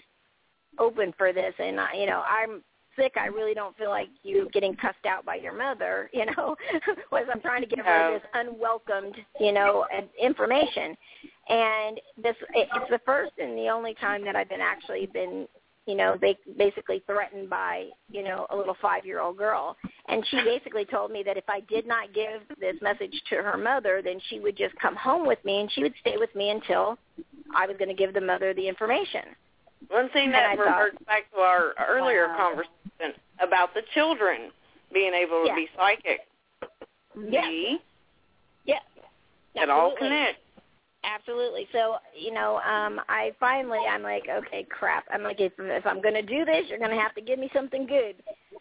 open for this, and, I, you know, I'm sick. I really don't feel like you getting cussed out by your mother, you know, was I'm trying to give her this unwelcomed, you know, information. And this, it's the first and the only time that I've been actually been, you know, they basically threatened by, you know, a little five-year-old girl. And she basically told me that if I did not give this message to her mother, then she would just come home with me and she would stay with me until I was going to give the mother the information. One thing that reverts back to our earlier wow. conversation about the children being able to yeah. be psychic. Yeah. See? Yeah. It all connects. Absolutely. So, you know, um, I finally, I'm like, okay, crap. I'm like, if, if I'm going to do this, you're going to have to give me something good.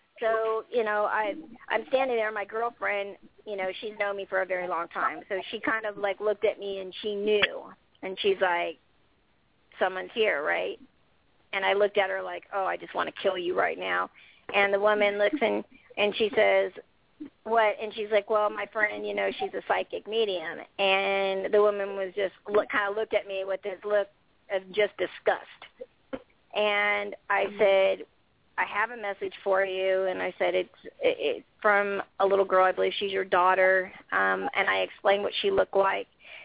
So, you know, I, I'm standing there. My girlfriend, you know, she's known me for a very long time. So she kind of, like, looked at me and she knew. And she's like, someone's here, right? And I looked at her like, oh, I just want to kill you right now. And the woman looks and, and she says, what? And she's like, well, my friend, you know, she's a psychic medium. And the woman was just look, kind of looked at me with this look of just disgust. And I said, I have a message for you. And I said, it's, it's from a little girl. I believe she's your daughter. Um, and I explained what she looked like.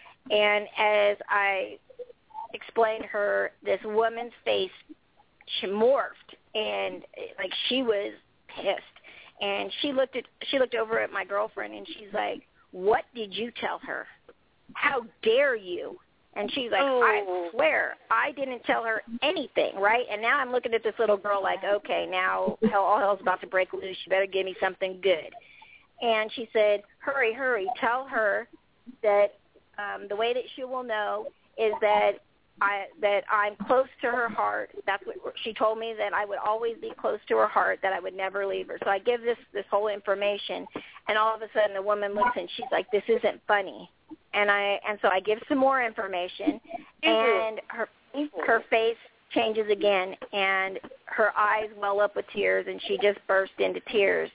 And as I explained her, this woman's face, she morphed, and like she was pissed. And she looked at she looked over at my girlfriend, and she's like, "What did you tell her? How dare you?" And she's like, oh. "I swear, I didn't tell her anything, right?" And now I'm looking at this little girl like, okay, now hell, all hell's about to break loose. You better give me something good. And she said, hurry, hurry, tell her that um, the way that she will know is that I that I'm close to her heart. That's what she told me, that I would always be close to her heart, that I would never leave her. So I give this this whole information, and all of a sudden the woman looks and she's like, "This isn't funny." And I and so I give some more information, and her her face changes again, and her eyes well up with tears, and she just burst into tears.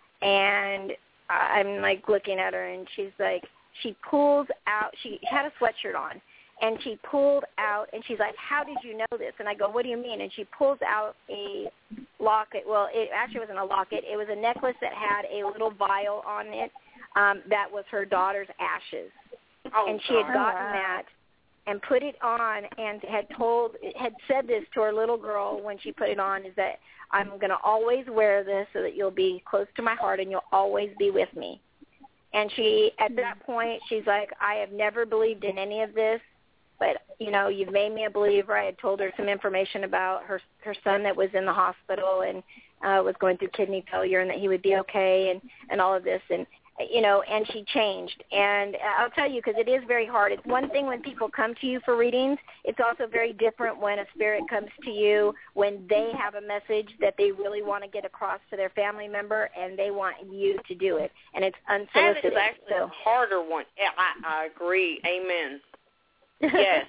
And I'm like looking at her, and she's like, she pulls out. She had a sweatshirt on. And she pulled out, and she's like, how did you know this? And I go, what do you mean? And she pulls out a locket. Well, it actually wasn't a locket. It was a necklace that had a little vial on it um, that was her daughter's ashes. Oh, and she had gotten that and put it on and had told, had said this to her little girl when she put it on, is that I'm going to always wear this so that you'll be close to my heart and you'll always be with me. And she, at that point, she's like, I have never believed in any of this. But, you know, you've made me a believer. I had told her some information about her her son that was in the hospital and uh, was going through kidney failure, and that he would be okay, and, and all of this. And, you know, and she changed. And I'll tell you, because it is very hard. It's one thing when people come to you for readings. It's also very different when a spirit comes to you when they have a message that they really want to get across to their family member, and they want you to do it. And it's unsolicited. That is actually so. a harder one. Yeah, I, I agree. Amen. Yes,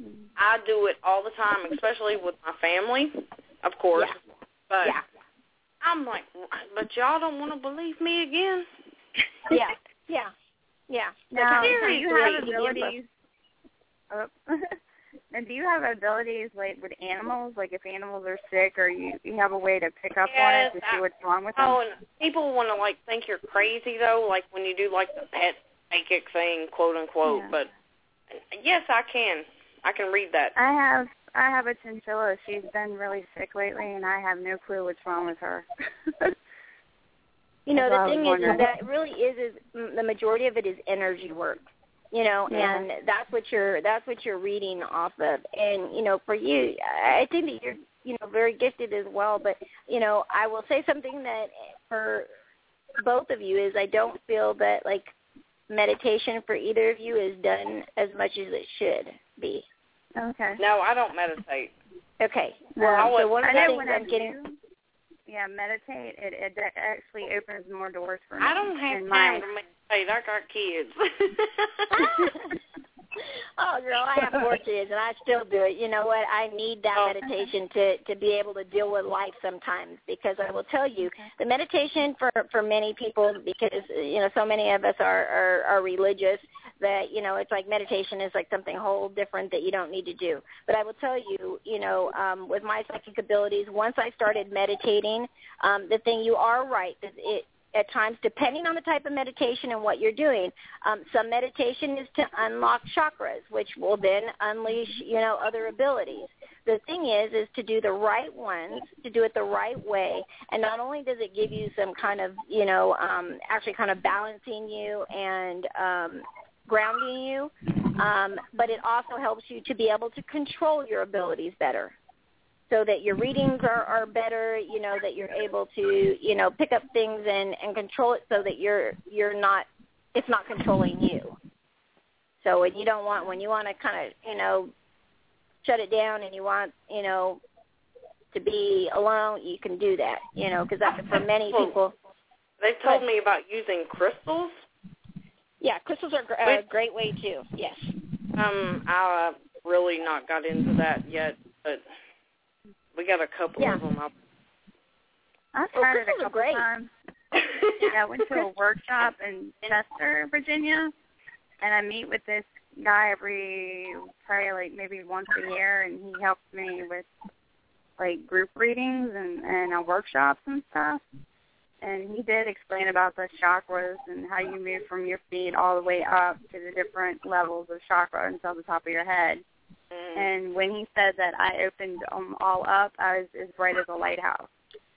I do it all the time, especially with my family, of course. Yeah. But yeah. I'm like, but y'all don't want to believe me again? Yeah, yeah, yeah. Now, do Seriously. you have abilities? Oh. And do you have abilities like with animals? Like if animals are sick, or you you have a way to pick up yes, on it to I, see what's wrong with them? Oh, and people want to like think you're crazy though, like when you do like the pet psychic thing, quote unquote. Yeah. But yes, I can. I can read that. I have I have a chinchilla. She's been really sick lately, and I have no clue what's wrong with her. You know, the thing is, is that it really is is the majority of it is energy work. You know, yeah. and that's what you're that's what you're reading off of. And you know, for you, I think that you're you know very gifted as well. But you know, I will say something that for both of you is I don't feel that like meditation for either of you is done as much as it should be. Okay. No, I don't meditate. Okay. Well, um, so one of I the know things when I'm I getting. Do, yeah, meditate. It it actually opens more doors for me. I don't have time my... to meditate. I got kids. Oh, girl, I have four kids, and I still do it. You know what? I need that Oh. meditation to, to be able to deal with life sometimes, because I will tell you, the meditation for, for many people, because, you know, so many of us are, are, are religious, that, you know, it's like meditation is like something whole different that you don't need to do. But I will tell you, you know, um, with my psychic abilities, once I started meditating, um, the thing, you are right, that it, at times, depending on the type of meditation and what you're doing, um, some meditation is to unlock chakras, which will then unleash, you know, other abilities. The thing is, is to do the right ones, to do it the right way, and not only does it give you some kind of, you know, um, actually kind of balancing you and um, grounding you, um, but it also helps you to be able to control your abilities better, so that your readings are, are better, you know, that you're able to, you know, pick up things and, and control it, so that you're you're not, it's not controlling you. So when you don't want, when you want to kind of, you know, shut it down and you want, you know, to be alone, you can do that, you know, because that's for many people. They told me about using crystals. Yeah, crystals are a great way too, yes. Um, I really not got into that yet, but we got a couple yeah. of them up. I've well, tried it a crystals are couple great. times. Yeah, I went to a workshop in Chester, Virginia, and I meet with this guy every, probably like maybe once a year, and he helps me with like group readings and, and uh, workshops and stuff. And he did explain about the chakras and how you move from your feet all the way up to the different levels of chakra until the top of your head. Mm. And when he said that I opened them all up, I was as bright as a lighthouse.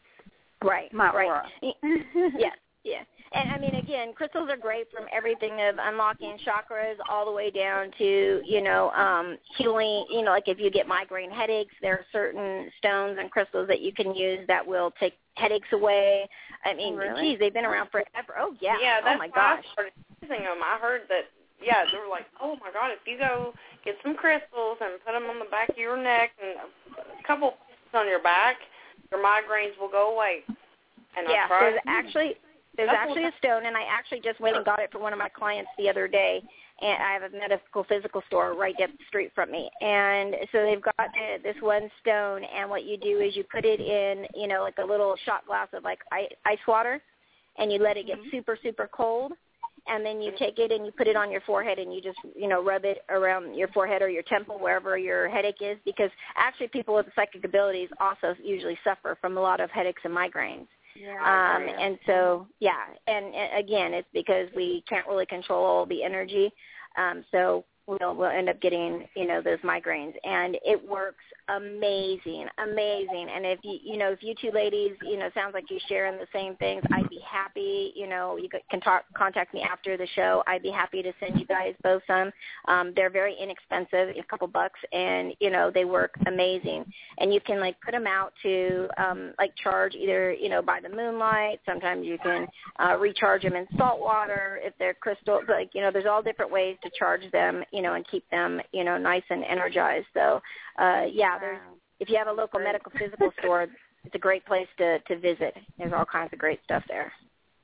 Right, My right. aura. Yes, yeah. And, I mean, again, crystals are great from everything of unlocking chakras all the way down to, you know, um, healing, you know, like if you get migraine headaches, there are certain stones and crystals that you can use that will take headaches away. I mean, really? geez, they've been around forever. Oh, yeah. Yeah, that's oh, my why gosh. I started using them. I heard that, yeah, they were like, oh, my God, if you go get some crystals and put them on the back of your neck and a couple places on your back, your migraines will go away. And yeah, I tried. there's actually... There's actually a stone, and I actually just went and got it for one of my clients the other day, and I have a medical physical store right down the street from me. And so they've got this one stone, and what you do is you put it in, you know, like a little shot glass of, like, ice water, and you let it get mm-hmm. super, super cold, and then you take it and you put it on your forehead, and you just, you know, rub it around your forehead or your temple, wherever your headache is, because actually people with psychic abilities also usually suffer from a lot of headaches and migraines. Yeah, um, and so, yeah, and, and again, it's because we can't really control all the energy, um, so we'll, we'll end up getting, you know, those migraines, and it works amazing, amazing, and if you, you know, if you two ladies, you know, sounds like you're sharing the same things, I'd be happy, you know, you can talk, contact me after the show, I'd be happy to send you guys both some. Um, they're very inexpensive, a couple bucks, and, you know, they work amazing, and you can, like, put them out to, um, like, charge either, you know, by the moonlight, sometimes you can uh, recharge them in salt water if they're crystal, like, you know, there's all different ways to charge them, you know, and keep them, you know, nice and energized, so, uh, yeah, there's, if you have a local medical physical store, it's a great place to, to visit. There's all kinds of great stuff there.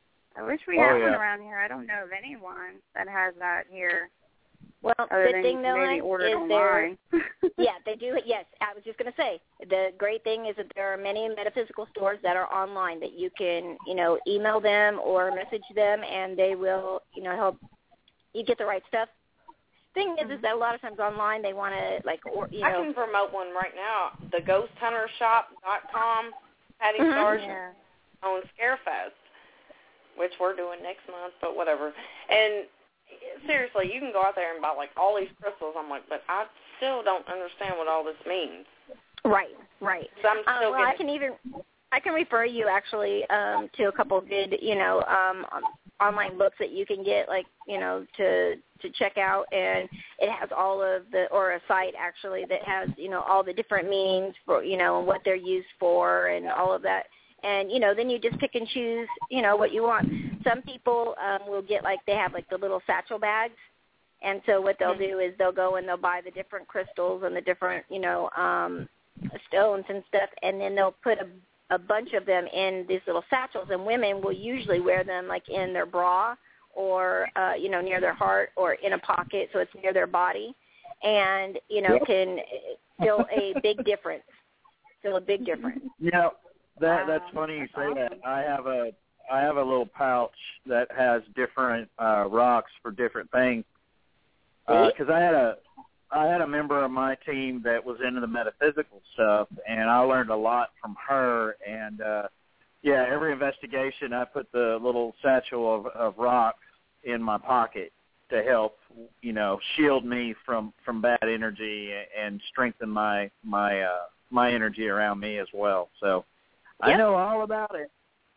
I wish we Oh, had yeah. one around here. I don't know of anyone that has that here. Well, Other the than thing, though, maybe is ordered there, online. yeah, they do. Yes, I was just going to say, the great thing is that there are many metaphysical stores that are online that you can, you know, email them or message them, and they will, you know, help you get the right stuff. Thing is, is that a lot of times online they want to, like, or, you know. I can promote one right now. The ghost hunter shop dot com, Patty Mm-hmm. Stars Yeah. on Scarefest, which we're doing next month, but whatever. And seriously, you can go out there and buy, like, all these crystals. I'm like, but I still don't understand what all this means. Right, right. So I'm still um, well, getting... I can even, I can refer you actually um, to a couple of good, you know, um, online books that you can get, like, you know, to to check out, and it has all of the, or a site actually that has, you know, all the different meanings for, you know, and what they're used for and all of that. And, you know, then you just pick and choose, you know, what you want. Some people um, will get, like, they have, like, the little satchel bags. And so what they'll do is they'll go and they'll buy the different crystals and the different, you know, um, stones and stuff, and then they'll put a, a bunch of them in these little satchels. And women will usually wear them, like, in their bra or, uh, you know, near their heart or in a pocket so it's near their body. And, you know, yep. can feel a big difference. Feel a big difference. Yeah, that that's funny you say that. I have a I have a little pouch that has different uh, rocks for different things. Because uh, I had a I had a member of my team that was into the metaphysical stuff, and I learned a lot from her. And uh, yeah, every investigation I put the little satchel of, of rocks in my pocket to help, you know, shield me from, from bad energy and strengthen my my uh, my energy around me as well. So yep. I know all about it.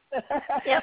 Yep.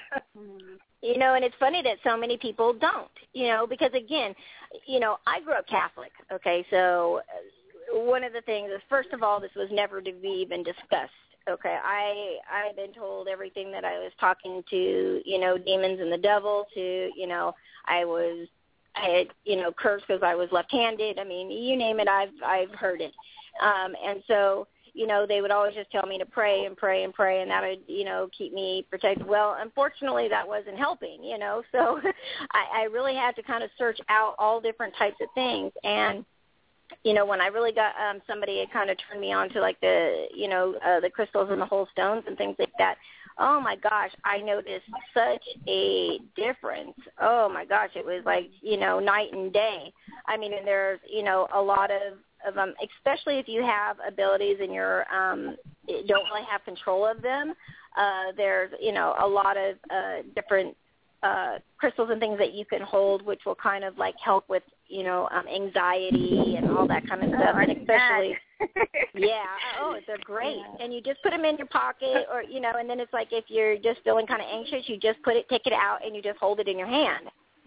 You know, and it's funny that so many people don't, you know, because, again, you know, I grew up Catholic, okay, so one of the things is, first of all, this was never to be even discussed, okay. I, I've been told everything that I was talking to, you know, demons and the devil to, you know, I was, I had, you know, cursed because I was left-handed. I mean, you name it, I've, I've heard it. Um, and so, you know, they would always just tell me to pray and pray and pray, and that would, you know, keep me protected. Well, unfortunately, that wasn't helping, you know, so I, I really had to kind of search out all different types of things. And, you know, when I really got um, somebody had kind of turned me on to, like, the, you know, uh, the crystals and the whole stones and things like that, oh, my gosh, I noticed such a difference. Oh, my gosh, it was like, you know, night and day. I mean, and there's, you know, a lot of, of them, especially if you have abilities and you're um, don't really have control of them. Uh, there's, you know, a lot of uh, different uh, crystals and things that you can hold, which will kind of like help with, you know, um, anxiety and all that kind of stuff. Oh, and especially, yeah, oh, they're great. Yeah. And you just put them in your pocket, or, you know, and then it's like if you're just feeling kind of anxious, you just put it, take it out, and you just hold it in your hand.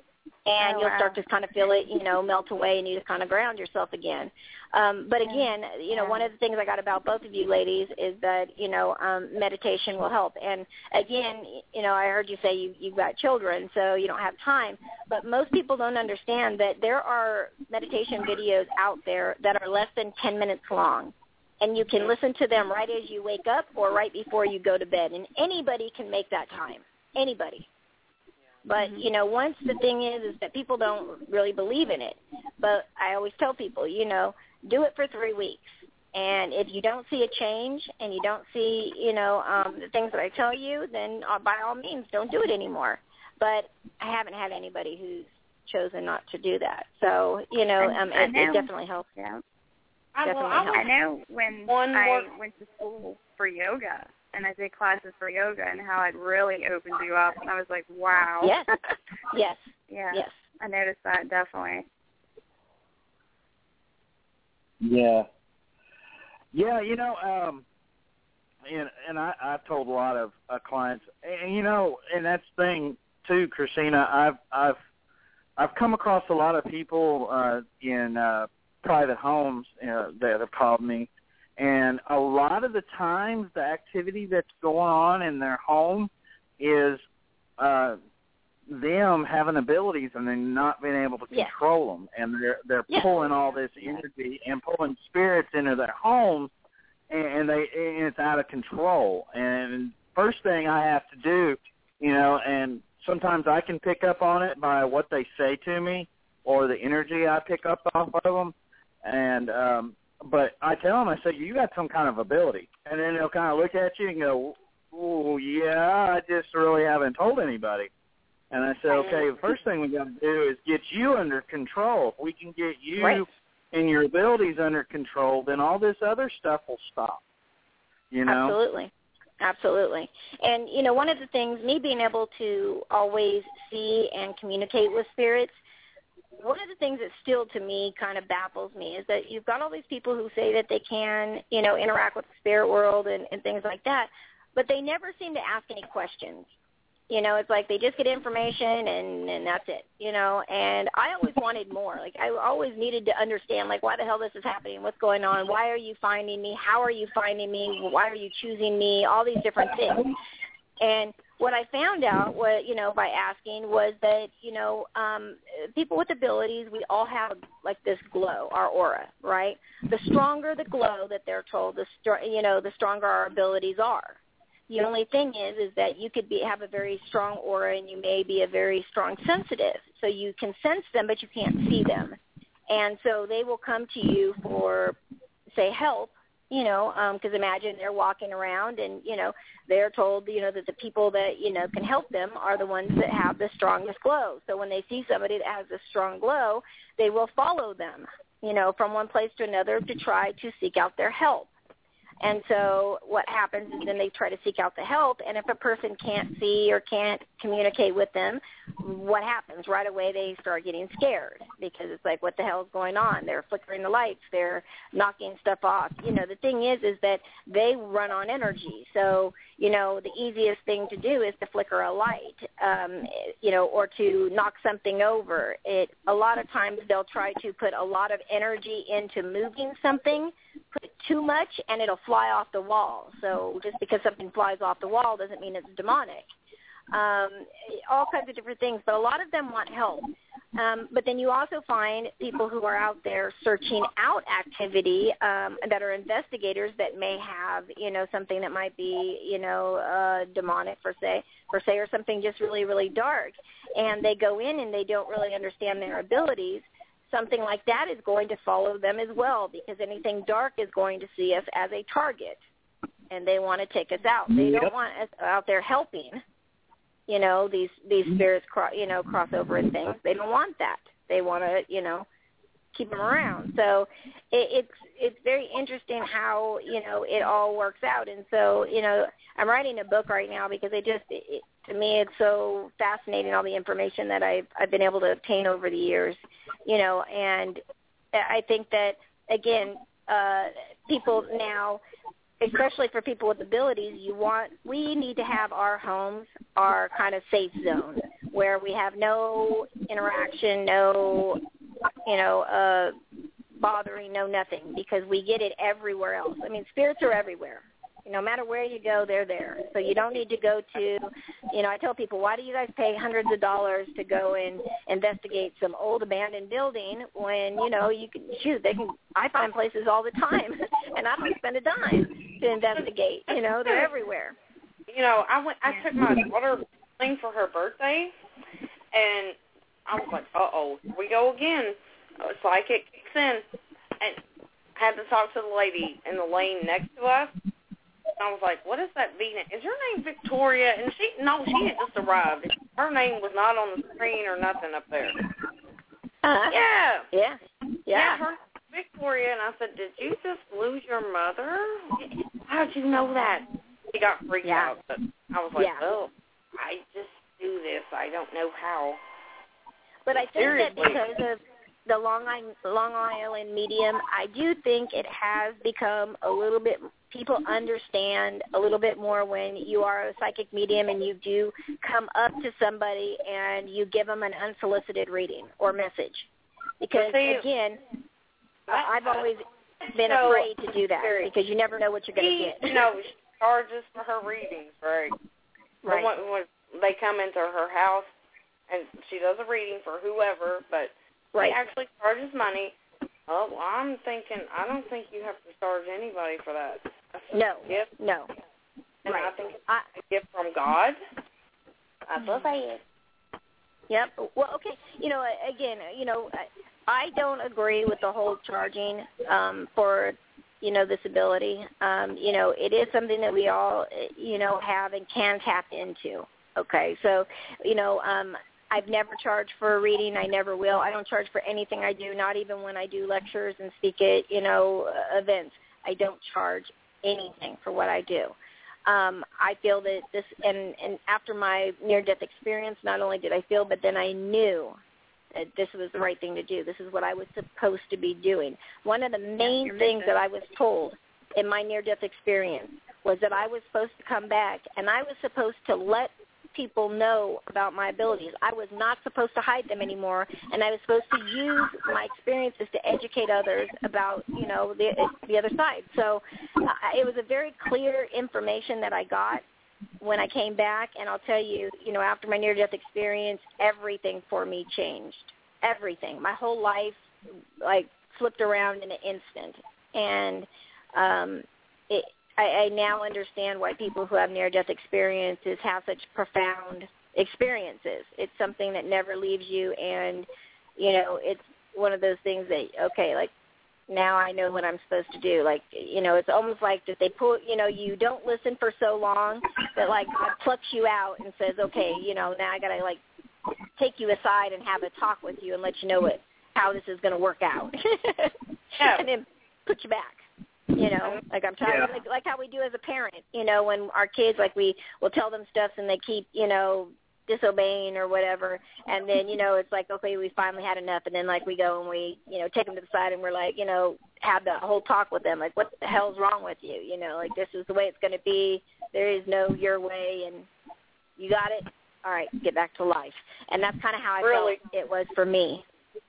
And oh, you'll wow. start to kind of feel it, you know, melt away, and you just kind of ground yourself again. Um, but again, you know, one of the things I got about both of you ladies is that, you know, um, meditation will help. And again, you know, I heard you say you, you've got children, so you don't have time. But most people don't understand that there are meditation videos out there that are less than ten minutes long. And you can listen to them right as you wake up or right before you go to bed. And anybody can make that time. Anybody. But, you know, once the thing is, is that people don't really believe in it. But I always tell people, you know, do it for three weeks. And if you don't see a change and you don't see, you know, um, the things that I tell you, then uh, by all means, don't do it anymore. But I haven't had anybody who's chosen not to do that. So, you know, um, it, know, it definitely helps. Yeah. Definitely I, helps. I know when One I more. went to school for yoga, and I did classes for yoga, and how it really opened you up, and I was like, wow. Yes, yes, yeah. yes. I noticed that, definitely. Yeah. Yeah, you know, um, and, and I, I've told a lot of uh, clients, and, you know, and that's the thing, too, Christina, I've, I've, I've come across a lot of people uh, in uh, private homes uh, that have called me, and a lot of the times the activity that's going on in their home is uh, them having abilities and then not being able to Yes. control them. And they're they're Yes. pulling all this energy and pulling spirits into their homes, and, and they and it's out of control. And first thing I have to do, you know, and sometimes I can pick up on it by what they say to me or the energy I pick up off of them. And um, but I tell them, I say, you got some kind of ability. And then they'll kind of look at you and go, oh, yeah, I just really haven't told anybody. And I said, okay, the first thing we got to do is get you under control. If we can get you Right. and your abilities under control, then all this other stuff will stop. You know? Absolutely. Absolutely. And, you know, one of the things, me being able to always see and communicate with spirits, one of the things that still to me kind of baffles me is that you've got all these people who say that they can, you know, interact with the spirit world and, and things like that, but they never seem to ask any questions. You know, it's like they just get information and, and that's it, you know, and I always wanted more. Like, I always needed to understand, like, why the hell this is happening, what's going on, why are you finding me, how are you finding me, why are you choosing me, all these different things. And what I found out, was, you know, by asking was that, you know, um, people with abilities, we all have, like, this glow, our aura, right? The stronger the glow that they're told, the str- you know, the stronger our abilities are. The only thing is, is that you could be have a very strong aura, and you may be a very strong sensitive. So you can sense them, but you can't see them. And so they will come to you for, say, help, you know, because um, imagine they're walking around and, you know, they're told, you know, that the people that, you know, can help them are the ones that have the strongest glow. So when they see somebody that has a strong glow, they will follow them, you know, from one place to another to try to seek out their help. And so what happens is then they try to seek out the help, and if a person can't see or can't communicate with them, what happens? Right away they start getting scared because it's like, what the hell is going on? They're flickering the lights. They're knocking stuff off. You know, the thing is is that they run on energy. So, you know, the easiest thing to do is to flicker a light, um, you know, or to knock something over. It a lot of times they'll try to put a lot of energy into moving something, put too much, and it'll fly off the wall. So just because something flies off the wall doesn't mean it's demonic. Um, all kinds of different things, but a lot of them want help. Um, but then you also find people who are out there searching out activity um, that are investigators that may have, you know, something that might be, you know, uh, demonic per se, per se, or something just really, really dark. And they go in and they don't really understand their abilities. Something like that is going to follow them as well, because anything dark is going to see us as a target, and they want to take us out. They Yep. don't want us out there helping, you know, these these spirits, cro- you know, cross over and things. They don't want that. They want to, you know, keep them around. So it, it's it's very interesting how, you know, it all works out. And so, you know, I'm writing a book right now because it just, it, to me, it's so fascinating, all the information that I've, I've been able to obtain over the years, you know, and I think that, again, uh, people now, especially for people with abilities, you want, we need to have our homes, our kind of safe zone where we have no interaction, no, you know, uh, bothering, no nothing, because we get it everywhere else. I mean, spirits are everywhere. No matter where you go, they're there. So you don't need to go to, you know, I tell people, why do you guys pay hundreds of dollars to go and investigate some old abandoned building when, you know, you can, shoot, they can, I find places all the time, and I don't spend a dime to investigate. You know, they're everywhere. You know, I went, I took my daughter thing for her birthday, and I was like, uh-oh, here we go again. Psychic kicks in, and I had to talk to the lady in the lane next to us. I was like, what is that V name? Is your name Victoria? And she, no, she had just arrived. Her name was not on the screen or nothing up there. Uh-huh. Yeah. Yeah. Yeah. Yeah, her Victoria. And I said, did you just lose your mother? How'd you know that? She got freaked Yeah. out. But I was like, Yeah. well, I just do this. I don't know how. But I think Seriously. that because of the Long Island, Long Island medium, I do think it has become a little bit, people understand a little bit more when you are a psychic medium and you do come up to somebody and you give them an unsolicited reading or message. Because, See, again, I, I've always been so, afraid to do that because you never know what you're going to She, get. you know, she charges for her readings, right? Right. When, when they come into her house, and she does a reading for whoever, but Right. she actually charges money. Oh, well, I'm thinking, I don't think you have to charge anybody for that. That's a No, gift, no. and Right. I think it's I, a gift from God. That's what I say. Yep. Well, okay. You know, again, you know, I don't agree with the whole charging um, for, you know, this ability. Um, you know, it is something that we all, you know, have and can tap into. Okay. So, you know, um, I've never charged for a reading. I never will. I don't charge for anything I do, not even when I do lectures and speak at, you know, uh, events. I don't charge anything for what I do. Um, I feel that this, and, and after my near-death experience, not only did I feel, but then I knew that this was the right thing to do. This is what I was supposed to be doing. One of the main yeah, things that I was told in my near-death experience was that I was supposed to come back, and I was supposed to let people know about my abilities. I was not supposed to hide them anymore, and I was supposed to use my experiences to educate others about, you know, the the other side. So uh, it was a very clear information that I got when I came back, and I'll tell you, you know, after my near-death experience, everything for me changed. Everything. My whole life, like, flipped around in an instant. And um, it I, I now understand why people who have near-death experiences have such profound experiences. It's something that never leaves you, and, you know, it's one of those things that, okay, like, now I know what I'm supposed to do. Like, you know, it's almost like that they put, you know, you don't listen for so long that, like, God plucks you out and says, okay, you know, now I got to, like, take you aside and have a talk with you and let you know what how this is going to work out. Yeah. And then put you back. You know, like I'm trying, Yeah. like, like how we do as a parent, you know, when our kids, like we will tell them stuff and they keep, you know, disobeying or whatever, and then, you know, it's like, okay, we finally had enough, and then, like, we go and we, you know, take them to the side and we're like, you know, have the whole talk with them, like, what the hell's wrong with you? You know, like, this is the way it's going to be. There is no your way, and you got it? All right, get back to life. And that's kind of how I Really? felt it was for me.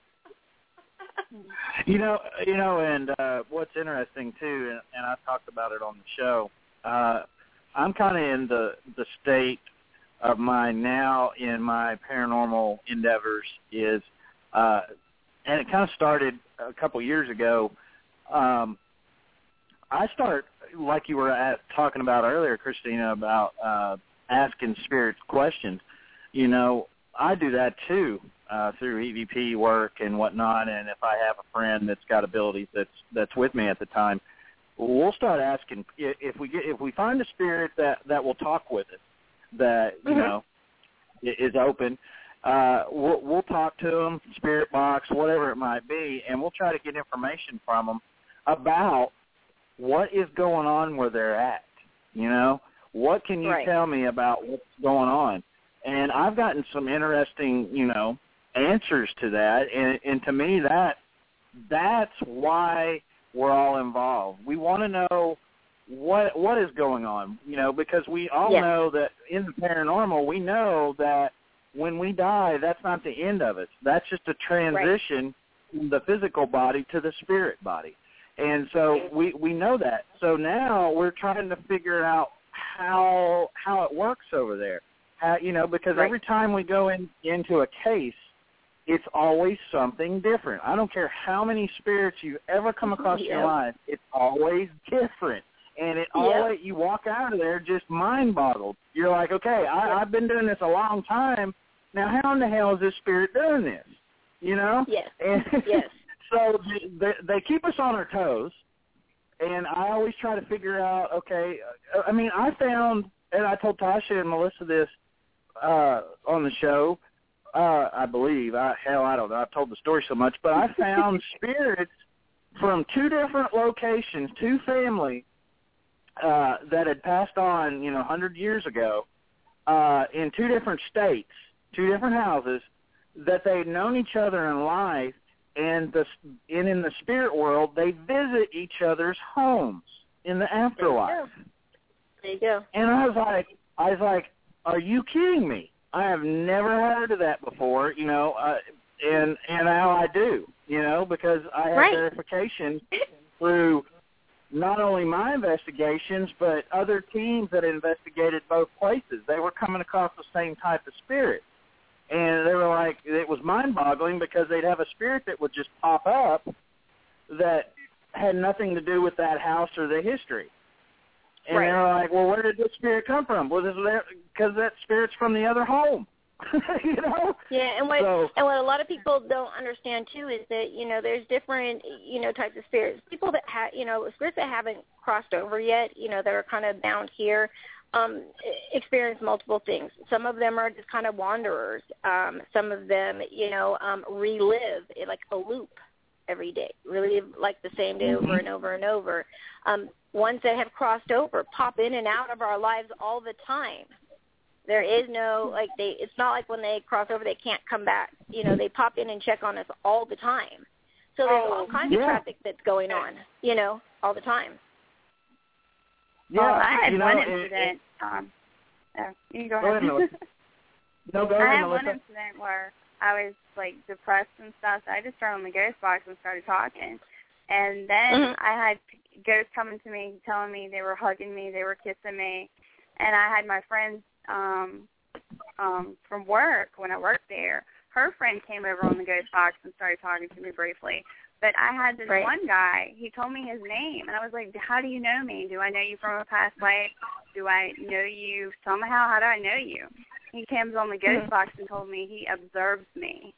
You know, you know, and uh, what's interesting too, and, and I talked about it on the show. Uh, I'm kind of in the the state of mine now in my paranormal endeavors is, uh, and it kind of started a couple years ago. Um, I start like you were at, talking about earlier, Christina, about uh, asking spirits questions. You know, I do that too. Uh, through E V P work and whatnot, and if I have a friend that's got abilities that's that's with me at the time, we'll start asking if we get if we find a spirit that, that will talk with us, that you Mm-hmm. know is open. Uh, we'll, we'll talk to them, spirit box, whatever it might be, and we'll try to get information from them about what is going on where they're at. You know, what can you Right. tell me about what's going on? And I've gotten some interesting, you know, answers to that, and, and to me that that's why we're all involved. We want to know what what is going on, you know, because we all Yeah. know that in the paranormal, we know that when we die, that's not the end of it. That's just a transition from the physical body to the spirit body. And so we, we know that. So now we're trying to figure out how how it works over there. How, you know, because Right. every time we go in into a case, it's always something different. I don't care how many spirits you ever come across in your Yep. life, it's always different. And it Yep. always, you walk out of there just mind-boggled. You're like, okay, I, I've been doing this a long time. Now how in the hell is this spirit doing this? You know? Yes. And Yes. So they, they keep us on our toes, and I always try to figure out, okay, I mean, I found, and I told Tasha and Melissa this uh, on the show, uh, I believe, I, hell, I don't know, I've told the story so much, but I found spirits from two different locations, two families uh, that had passed on, you know, one hundred years ago, uh, in two different states, two different houses, that they'd known each other in life, and the and in the spirit world, they visit each other's homes in the afterlife. There you go. And I was like, I was like, are you kidding me? I have never heard of that before, you know, uh, and and now I do, you know, because I have Right. verification through not only my investigations, but other teams that investigated both places. They were coming across the same type of spirit. And they were like, it was mind-boggling because they'd have a spirit that would just pop up that had nothing to do with that house or the history. And Right. they were like, well, where did this spirit come from? Well, because that spirit's from the other home, you know? Yeah, and what So- and what a lot of people don't understand too is that, you know, there's different, you know, types of spirits. People that have, you know, spirits that haven't crossed over yet, you know, that are kind of bound here, um, experience multiple things. Some of them are just kind of wanderers. Um, some of them, you know, um, relive it like a loop every day, relive like the same day over and over and over. Um, ones that have crossed over pop in and out of our lives all the time. There is no, like, they, it's not like when they cross over they can't come back. You know, they pop in and check on us all the time. So there's Oh, all kinds yeah. of traffic that's going on, you know, all the time. Yeah, well, I had you know, one and- incident. Um, oh, you can go Go ahead. ahead, Melissa. No, go I ahead, had one Melissa. incident where I was like depressed and stuff, so I just turned on the ghost box and started talking. And then Mhm. I had ghosts coming to me, telling me they were hugging me, they were kissing me, and I had my friends um, um, from work when I worked there. Her friend came over on the ghost box and started talking to me briefly. But I had this Right. one guy, he told me his name, and I was like, how do you know me? Do I know you from a past life? Do I know you somehow? How do I know you? He comes on the ghost Mhm. box and told me he observes me.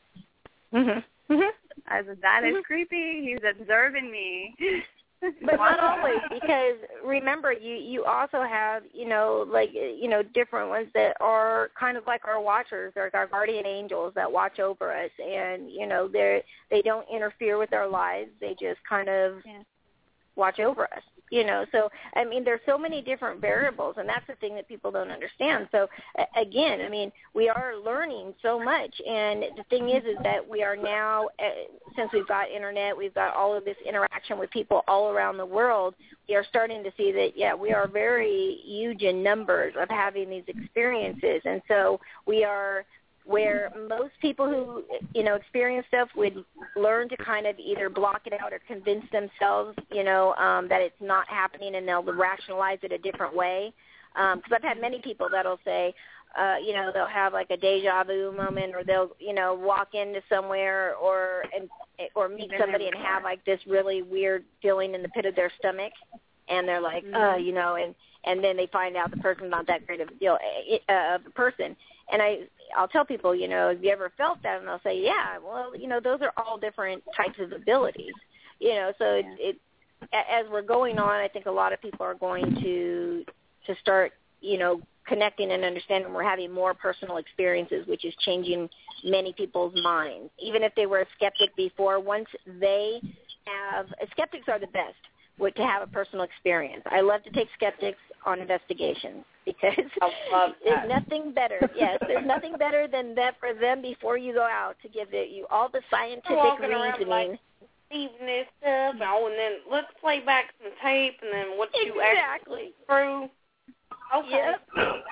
Mhm. Mhm. I said, that is Mhm. creepy. He's observing me. But not always, because remember, you you also have, you know, like, you know, different ones that are kind of like our watchers, like our guardian angels that watch over us, and, you know, they're they don't interfere with our lives. They just kind of Yeah. watch over us, you know. So, I mean, there's so many different variables, and that's the thing that people don't understand. So, a- again, I mean, we are learning so much, and the thing is is that we are now, uh, since we've got internet, we've got all of this interaction with people all around the world, we are starting to see that, yeah, we are very huge in numbers of having these experiences, and so we are where most people who, you know, experience stuff would learn to kind of either block it out or convince themselves, you know, um, that it's not happening, and they'll rationalize it a different way. Because um, I've had many people that'll say, uh, you know, they'll have like a deja vu moment, or they'll, you know, walk into somewhere or and or meet Been somebody there and have like this really weird feeling in the pit of their stomach, and they're like, Mhm. uh, you know, and and then they find out the person's not that great of a deal uh, of a person. And I, I'll tell people, you know, have you ever felt that? And they'll say, yeah. Well, you know, those are all different types of abilities, you know. So it, it, as we're going on, I think a lot of people are going to to start, you know, connecting and understanding. We're having more personal experiences, which is changing many people's minds. Even if they were a skeptic before, once they have, skeptics are the best with, to have a personal experience. I love to take skeptics on investigations, because there's nothing better. Yes, there's nothing better than that for them before you go out to give it, you all the scientific walking around reasoning. like, Even this stuff, oh, and then let's play back some tape, and then what you Exactly. actually through. Okay. Yep.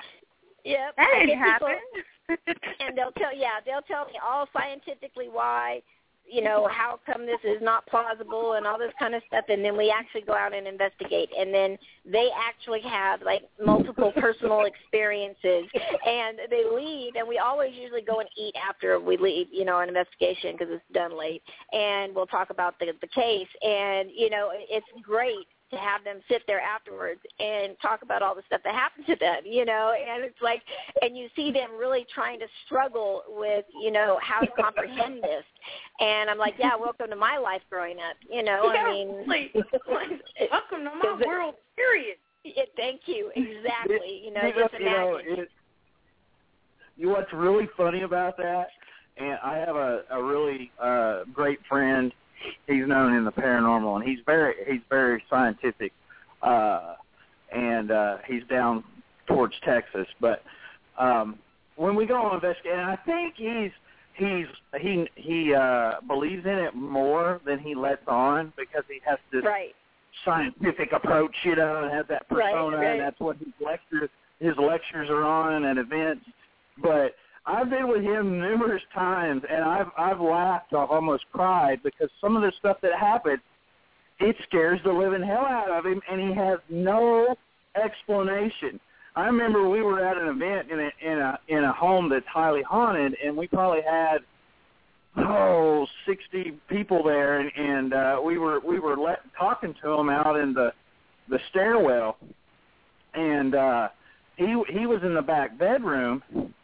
Yep. That I didn't get happen. people- and they'll tell, yeah, they'll tell me all scientifically why, you know, how come this is not plausible and all this kind of stuff, and then we actually go out and investigate, and then they actually have, like, multiple personal experiences, and they leave, and we always usually go and eat after we leave, you know, an investigation because it's done late, and we'll talk about the, the case, and, you know, it's great to have them sit there afterwards and talk about all the stuff that happened to them, you know, and it's like, and you see them really trying to struggle with, you know, how to comprehend this. And I'm like, yeah, welcome to my life growing up, you know, Yeah, I mean. please. Welcome to my it, world, period. It, thank you, exactly, you know, you just know, you know, imagine. it, you know what's really funny about that, and I have a, a really uh, great friend. He's known in the paranormal, and he's very he's very scientific, uh, and uh, he's down towards Texas. But um, when we go on investigate, and I think he's he's he he uh, believes in it more than he lets on, because he has this Right. scientific approach, you know, and has that persona, Right, right. and that's what his lectures his lectures are on and events. But I've been with him numerous times, and I've I've laughed, I've almost cried, because some of the stuff that happens, it scares the living hell out of him, and he has no explanation. I remember we were at an event in a in a in a home that's highly haunted, and we probably had oh sixty people there, and, and uh, we were we were let, talking to him out in the the stairwell, and uh, he he was in the back bedroom.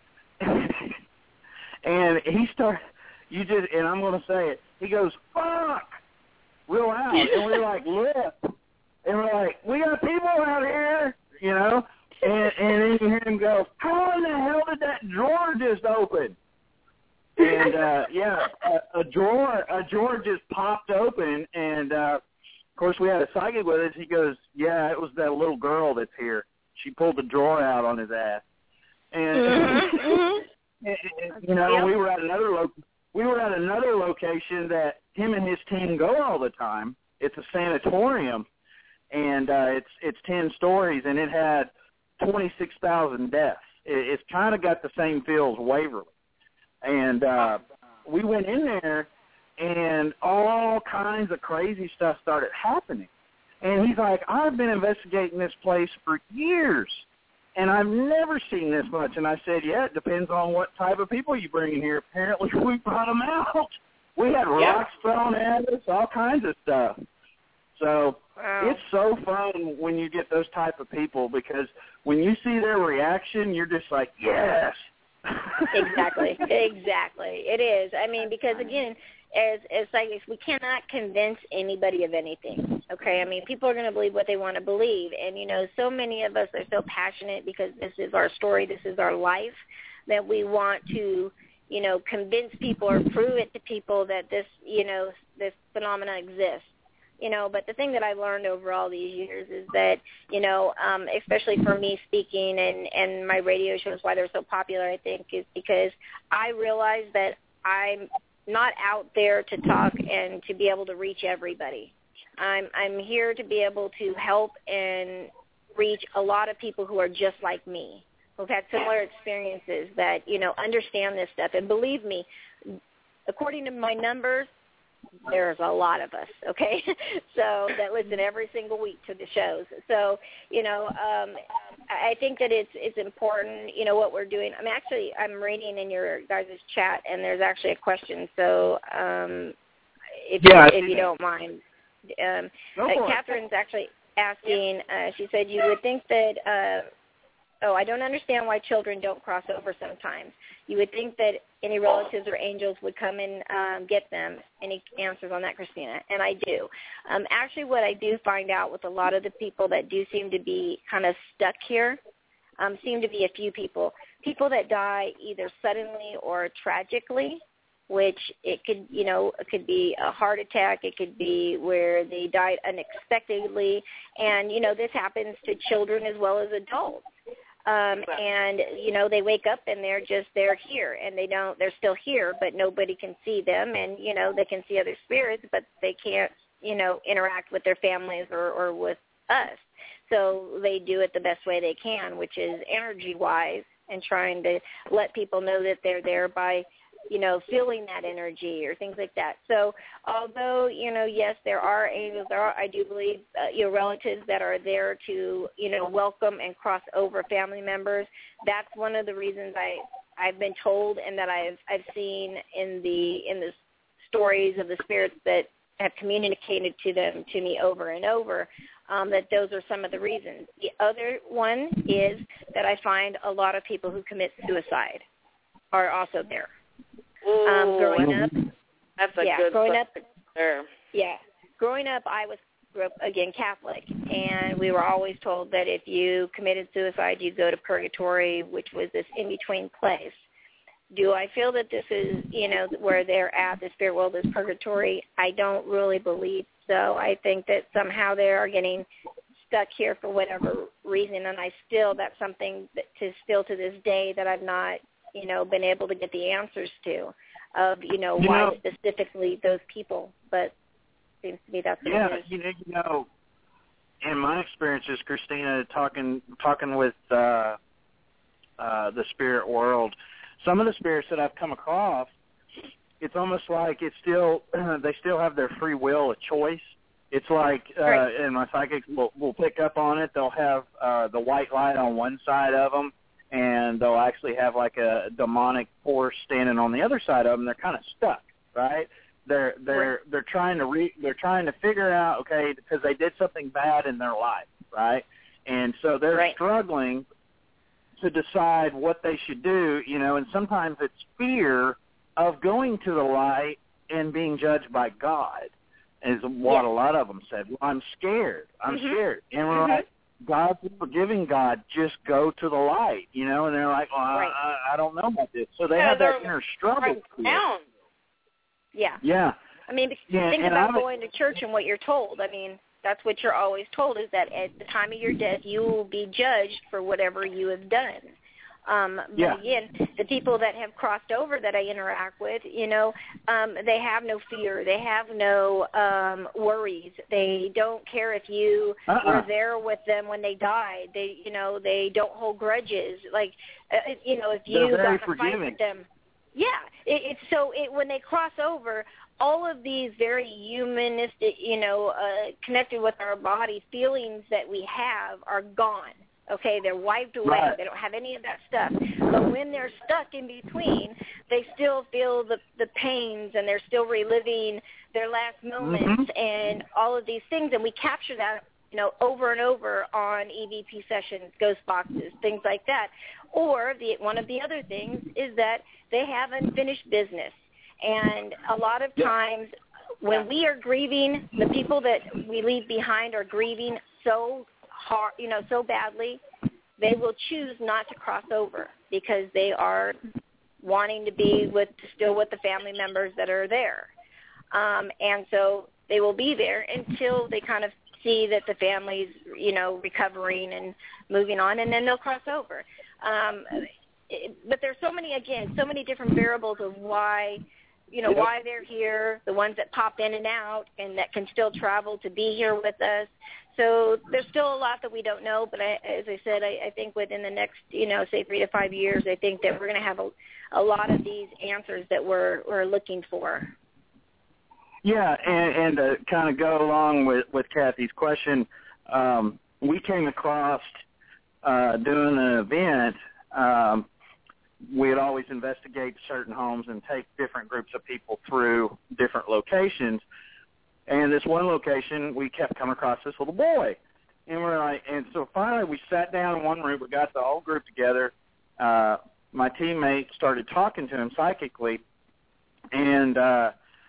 And he started, you just, and I'm going to say it, he goes, fuck, real loud. And we're like, look. And we're like, we got people out here, you know. And, and then you hear him go, how in the hell did that drawer just open? And, uh, yeah, a, a drawer a drawer just popped open. And, uh, of course, we had a psychic with us. He goes, yeah, it was that little girl that's here. She pulled the drawer out on his ass. And, Mm-hmm. and, and, you know, we were at another lo- we were at another location that him and his team go all the time. It's a sanatorium, and uh, it's it's ten stories, and it had twenty-six thousand deaths. It, it's kind of got the same feel as Waverly, and uh, we went in there, and all kinds of crazy stuff started happening. And he's like, I've been investigating this place for years, and I've never seen this much. And I said, yeah, it depends on what type of people you bring in here. Apparently we brought them out. We had Yeah. rocks thrown at us, all kinds of stuff. So Wow. it's so fun when you get those type of people, because when you see their reaction, you're just like, yes. Exactly. Exactly. It is. I mean, because again, as as psychics, we cannot convince anybody of anything. Okay. I mean, people are going to believe what they want to believe, and you know, so many of us are so passionate because this is our story, this is our life, that we want to, you know, convince people or prove it to people that this, you know, this phenomena exists. You know, but the thing that I've learned over all these years is that, you know, um, especially for me speaking and, and my radio shows, why they're so popular, I think, is because I realize that I'm not out there to talk and to be able to reach everybody. I'm I'm here to be able to help and reach a lot of people who are just like me, who've had similar experiences, that, you know, understand this stuff. And believe me, according to my numbers, there's a lot of us, okay, so that listen every single week to the shows. So, you know, um, I think that it's it's important, you know, what we're doing. I'm actually, I'm reading in your guys' chat, and there's actually a question. So um, if, Yeah, you, if you don't mind. Um, Go uh, for it. Catherine's actually asking, uh, she said, you would think that, uh, oh, I don't understand why children don't cross over sometimes. You would think that any relatives or angels would come and um, get them. Any answers on that, Christina? And I do. Um, actually, what I do find out with a lot of the people that do seem to be kind of stuck here, um, seem to be a few people. People that die either suddenly or tragically, which it could, you know, it could be a heart attack. It could be where they died unexpectedly. And, you know, this happens to children as well as adults. Um, and, you know, they wake up and they're just, they're here and they don't, they're still here, but nobody can see them. And, you know, they can see other spirits, but they can't, you know, interact with their families or, or with us. So they do it the best way they can, which is energy-wise, and trying to let people know that they're there by, you know, feeling that energy or things like that. So although, you know, yes, there are angels, there are, I do believe, uh, you know, relatives that are there to, you know, welcome and cross over family members. That's one of the reasons I, I've been told, and that I've, I've seen in the, in the stories of the spirits that have communicated to them, to me over and over, um, that those are some of the reasons. The other one is that I find a lot of people who commit suicide are also there. Ooh, Um, growing up, that's a yeah, good growing up, subject there. yeah, growing up, I was grew up again Catholic, and we were always told that if you committed suicide, you go to purgatory, which was this in between place. Do I feel that this is, you know, where they're at, the spirit world is purgatory? I don't really believe so. I think that somehow they are getting stuck here for whatever reason, and I still, that's something that to still to this day that I've not, you know, been able to get the answers to, of, you know, You why know, specifically those people, but seems to be that's what Yeah, it is. you know, you know, in my experiences, Christina, talking talking with uh, uh, the spirit world, some of the spirits that I've come across, it's almost like it's still they still have their free will, a choice. It's like, uh, Right. and my psychics will, will pick up on it. They'll have uh, the white light on one side of them, and they'll actually have like a demonic force standing on the other side of them. They're kind of stuck, right? They're they're Right. they're trying to re, they're trying to figure out, okay, because they did something bad in their life, right? And so they're Right. struggling to decide what they should do, you know. And sometimes it's fear of going to the light and being judged by God, is what Yeah. a lot of them said. Well, I'm scared. I'm Mhm. scared. And we're Mhm. like, God's a forgiving God. Just go to the light, you know. And they're like, well, Right. I, I don't know about this. So they Yeah, have that they're inner struggle. right to it. down. Yeah. Yeah. I mean, because Yeah, think and about I would- going to church and what you're told. I mean, that's what you're always told, is that at the time of your death, you will be judged for whatever you have done. Um, but Yeah. again, the people that have crossed over that I interact with, you know, um, they have no fear. They have no um, worries. They don't care if you Uh-uh. were there with them when they died. They, you know, they don't hold grudges. Like, uh, you know, if you They're very got in a fight forgiving. with them. Yeah, it, it's so it, when they cross over, all of these very humanistic, you know, uh, connected with our body feelings that we have are gone. Okay, they're wiped away. Right. They don't have any of that stuff. But when they're stuck in between, they still feel the the pains, and they're still reliving their last moments Mm-hmm. and all of these things. And we capture that, you know, over and over on E V P sessions, ghost boxes, things like that. Or the one of the other things is that they have unfinished business. And a lot of times when we are grieving, the people that we leave behind are grieving so hard, you know, so badly, they will choose not to cross over because they are wanting to be with still with the family members that are there. Um, and so they will be there until they kind of see that the family's, you know, recovering and moving on, and then they'll cross over. Um, it, but there's so many, again, so many different variables of why, you know, why they're here, the ones that pop in and out and that can still travel to be here with us. So there's still a lot that we don't know, but I, as I said, I, I think within the next, you know, say three to five years, I think that we're going to have a, a lot of these answers that we're we're looking for. Yeah, and, and to kind of go along with, with Kathy's question, um, we came across uh, doing an event. Um, we'd always investigate certain homes and take different groups of people through different locations. And this one location, we kept coming across this little boy. And we're like, and so finally we sat down in one room. We got the whole group together. Uh, my teammate started talking to him psychically, and uh,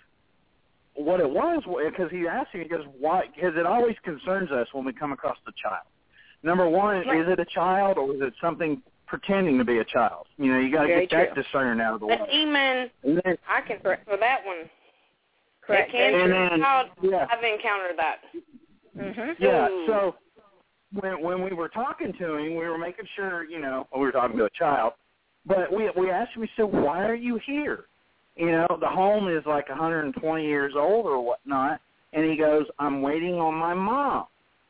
what it was, because he asked me, he goes, why? Because it always concerns us when we come across the child. Number one, right. Is it a child or is it something pretending to be a child? You know, you got to get true. that discerning out of the way. The demon, then, I can correct for that one. Correct. It can and be then, a child. yeah. I've encountered that. Mm-hmm. Yeah, Ooh. so when when we were talking to him, we were making sure, you know, we were talking to a child, but we we asked him, we said, why are you here? You know, the home is like one hundred twenty years old or whatnot, and he goes, I'm waiting on my mom.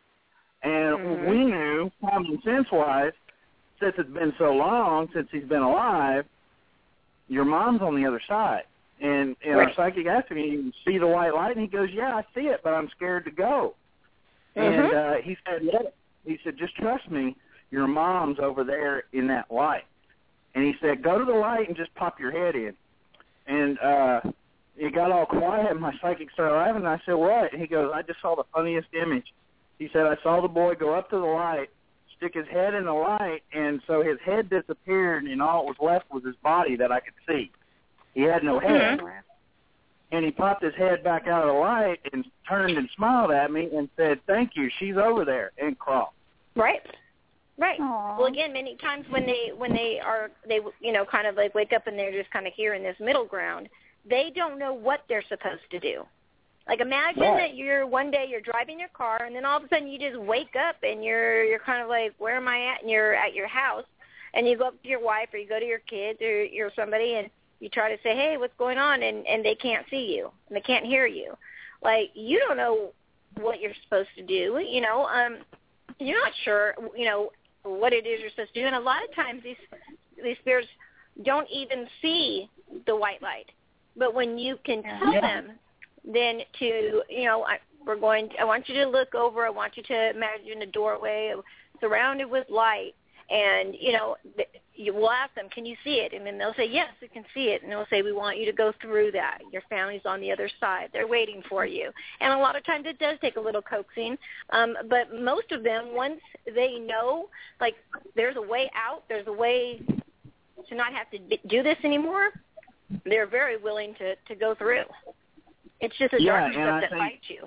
And Mm-hmm. we knew, common sense-wise, since it's been so long since he's been alive, your mom's on the other side. And, and right. our psychic asked him, you see the white light? And he goes, yeah, I see it, but I'm scared to go. Mm-hmm. And uh, he said, let it. He said, just trust me, your mom's over there in that light. And he said, go to the light and just pop your head in. And uh, it got all quiet, and my psychic started laughing, and I said, what? And he goes, I just saw the funniest image. He said, I saw the boy go up to the light, stick his head in the light, and so his head disappeared, and all that was left was his body that I could see. He had no head. Mm-hmm. And he popped his head back out of the light and turned and smiled at me and said, thank you, she's over there, and crawled. Right. Right. Aww. Well, again, many times when they when they are they you know kind of like wake up and they're just kind of here in this middle ground, they don't know what they're supposed to do. Like imagine right. that you're one day you're driving your car and then all of a sudden you just wake up and you're you're kind of like, where am I at? And you're at your house and you go up to your wife or you go to your kids or you're somebody and you try to say, hey, what's going on? And and they can't see you and they can't hear you. Like you don't know what you're supposed to do. You know, um, you're not sure. You know. What it is you're supposed to do, and a lot of times these these spirits don't even see the white light. But when you can tell yeah. them, then to you know, I, we're going. To, I want you to look over. I want you to imagine a doorway surrounded with light, and you know, you will ask them, "Can you see it?" And then they'll say, "Yes, we can see it." And they'll say, "We want you to go through that. Your family's on the other side. They're waiting for you." And a lot of times it does take a little coaxing, um, but most of them, once they know, like there's a way out, there's a way to not have to do this anymore, they're very willing to to go through. It's just the yeah, darkness and stuff I that think, fights you.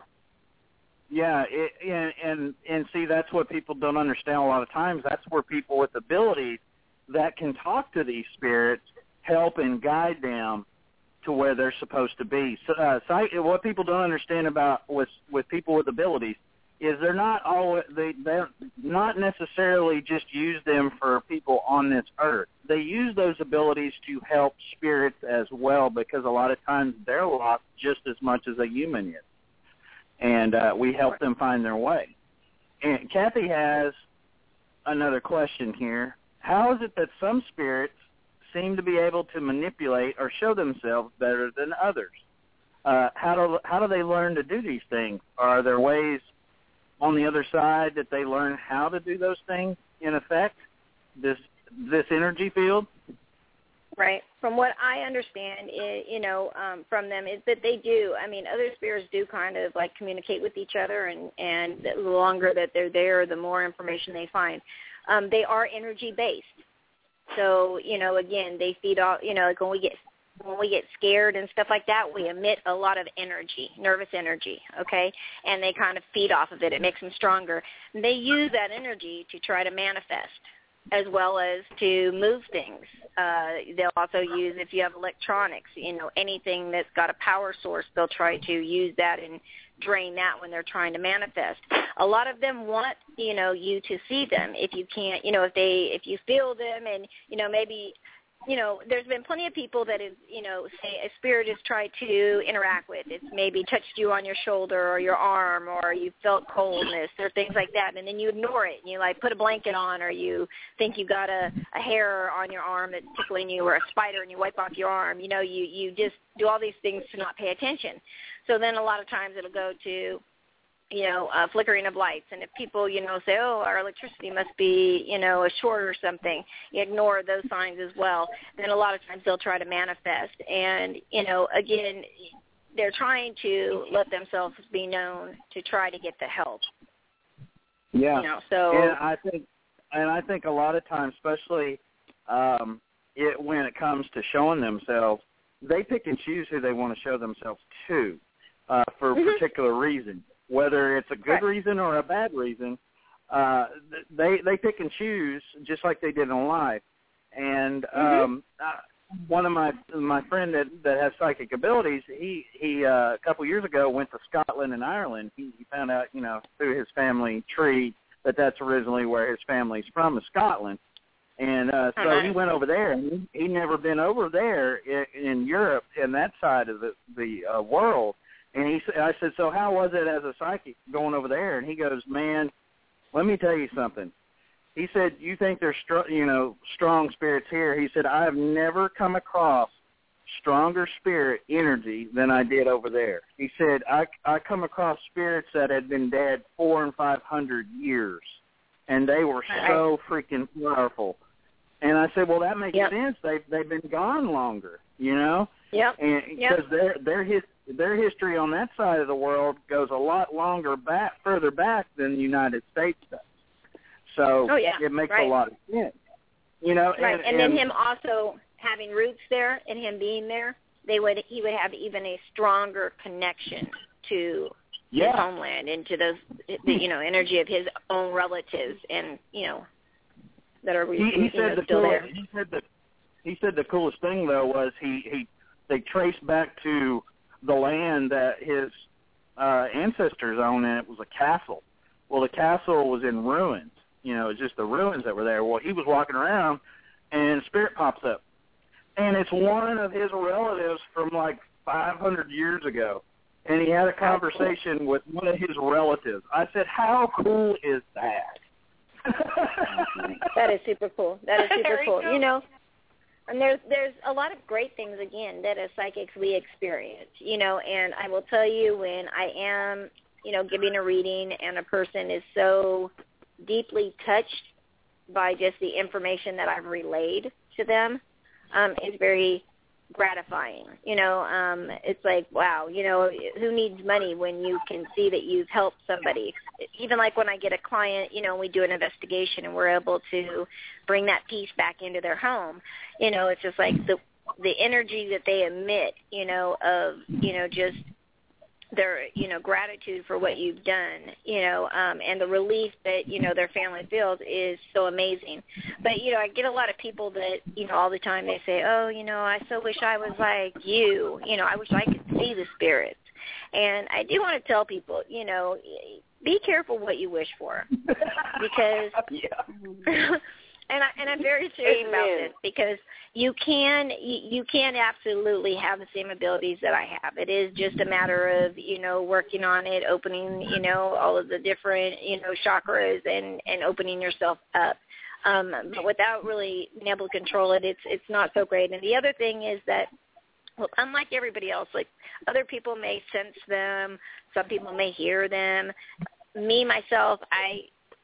Yeah, it, and, and and see, that's what people don't understand a lot of times. That's where people with abilities that can talk to these spirits help and guide them to where they're supposed to be. So, uh, psych, what people don't understand about with with people with abilities is they're not always they they're not necessarily just use them for people on this earth. They use those abilities to help spirits as well, because a lot of times they're lost just as much as a human is. And uh, we help them find their way. And Kathy has another question here. How is it that some spirits seem to be able to manipulate or show themselves better than others? Uh, how do how do they learn to do these things? Are there ways on the other side that they learn how to do those things? in effect, this this energy field? Right. From what I understand, it, you know, um, from them is that they do. I mean, other spirits do kind of like communicate with each other, and, and the longer that they're there, the more information they find. Um, they are energy based. So, you know, again, they feed off, you know, like when we get when we get scared and stuff like that, we emit a lot of energy, nervous energy, okay? And they kind of feed off of it. It makes them stronger. And they use that energy to try to manifest, as well as to move things. Uh, they'll also use, if you have electronics, you know, anything that's got a power source, they'll try to use that and drain that when they're trying to manifest. A lot of them want, you know, you to see them. If you can't, you know, if they, if you feel them and, you know, maybe, you know, there's been plenty of people that is, you know, say a spirit has tried to interact with. It's maybe touched you on your shoulder or your arm, or you felt coldness or things like that, and then you ignore it and you like put a blanket on, or you think you got a, a hair on your arm that's tickling you, or a spider, and you wipe off your arm. You know, you, you just do all these things to not pay attention. So then a lot of times it'll go to, you know, uh, flickering of lights. And if people, you know, say, oh, our electricity must be, you know, a short or something, you ignore those signs as well. Then a lot of times they'll try to manifest. And, you know, again, they're trying to let themselves be known to try to get the help. Yeah. You know, so. And I think, and I think a lot of times, especially um, it, when it comes to showing themselves, they pick and choose who they want to show themselves to uh, for a mm-hmm. particular reason. Whether it's a good right. reason or a bad reason, uh, they they pick and choose just like they did in life. And mm-hmm. um, uh, one of my my friend that that has psychic abilities, he he uh, a couple years ago went to Scotland and Ireland. He, he found out, you know, through his family tree that that's originally where his family's from, is Scotland. And uh, so uh-huh. he went over there, and he, he'd never been over there in, in Europe, in that side of the the uh, world. And he said, I said, so how was it as a psychic going over there? And he goes, man, let me tell you something. He said, you think there's, str- you know, strong spirits here. He said, I have never come across stronger spirit energy than I did over there. He said, I, I come across spirits that had been dead four and five hundred years, and they were so freaking powerful. And I said, well, that makes yep. sense. They've, they've been gone longer, you know? Yep. And because yep. their their his, their history on that side of the world goes a lot longer back, further back than the United States does. So oh, yeah. it makes right. a lot of sense. You know, right. and, and, and then him also having roots there and him being there, they would he would have even a stronger connection to yeah. his homeland and to those the you know energy of his own relatives, and you know that are he, he you said know, the still cool, there. He said that he said the coolest thing though was he he they traced back to the land that his uh, ancestors owned, and it was a castle. Well, the castle was in ruins. You know, it's just the ruins that were there. Well, he was walking around, and spirit pops up. And it's one of his relatives from like five hundred years ago. And he had a conversation with one of his relatives. I said, how cool is that? That is super cool. That is super Very cool. cool. You know, and there's there's a lot of great things, again, that as psychics we experience, you know, and I will tell you when I am, you know, giving a reading and a person is so deeply touched by just the information that I've relayed to them, um, it's very gratifying. You know, um, it's like, wow, you know, who needs money when you can see that you've helped somebody? Even like when I get a client, you know, we do an investigation and we're able to bring that peace back into their home. You know, it's just like the the energy that they emit, you know, of, you know, just their, you know, gratitude for what you've done, you know, um, and the relief that, you know, their family feels is so amazing. But, you know, I get a lot of people that, you know, all the time they say, oh, you know, I so wish I was like you. You know, I wish I could see the spirits. And I do want to tell people, you know, be careful what you wish for, because yeah. and I and I'm very serious Amen. about this, because you can you, you can absolutely have the same abilities that I have. It is just a matter of, you know, working on it, opening, you know, all of the different, you know, chakras and, and opening yourself up. Um, but without really being able to control it, it's it's not so great. And the other thing is that, well, unlike everybody else, like other people may sense them, some people may hear them. Me, myself, I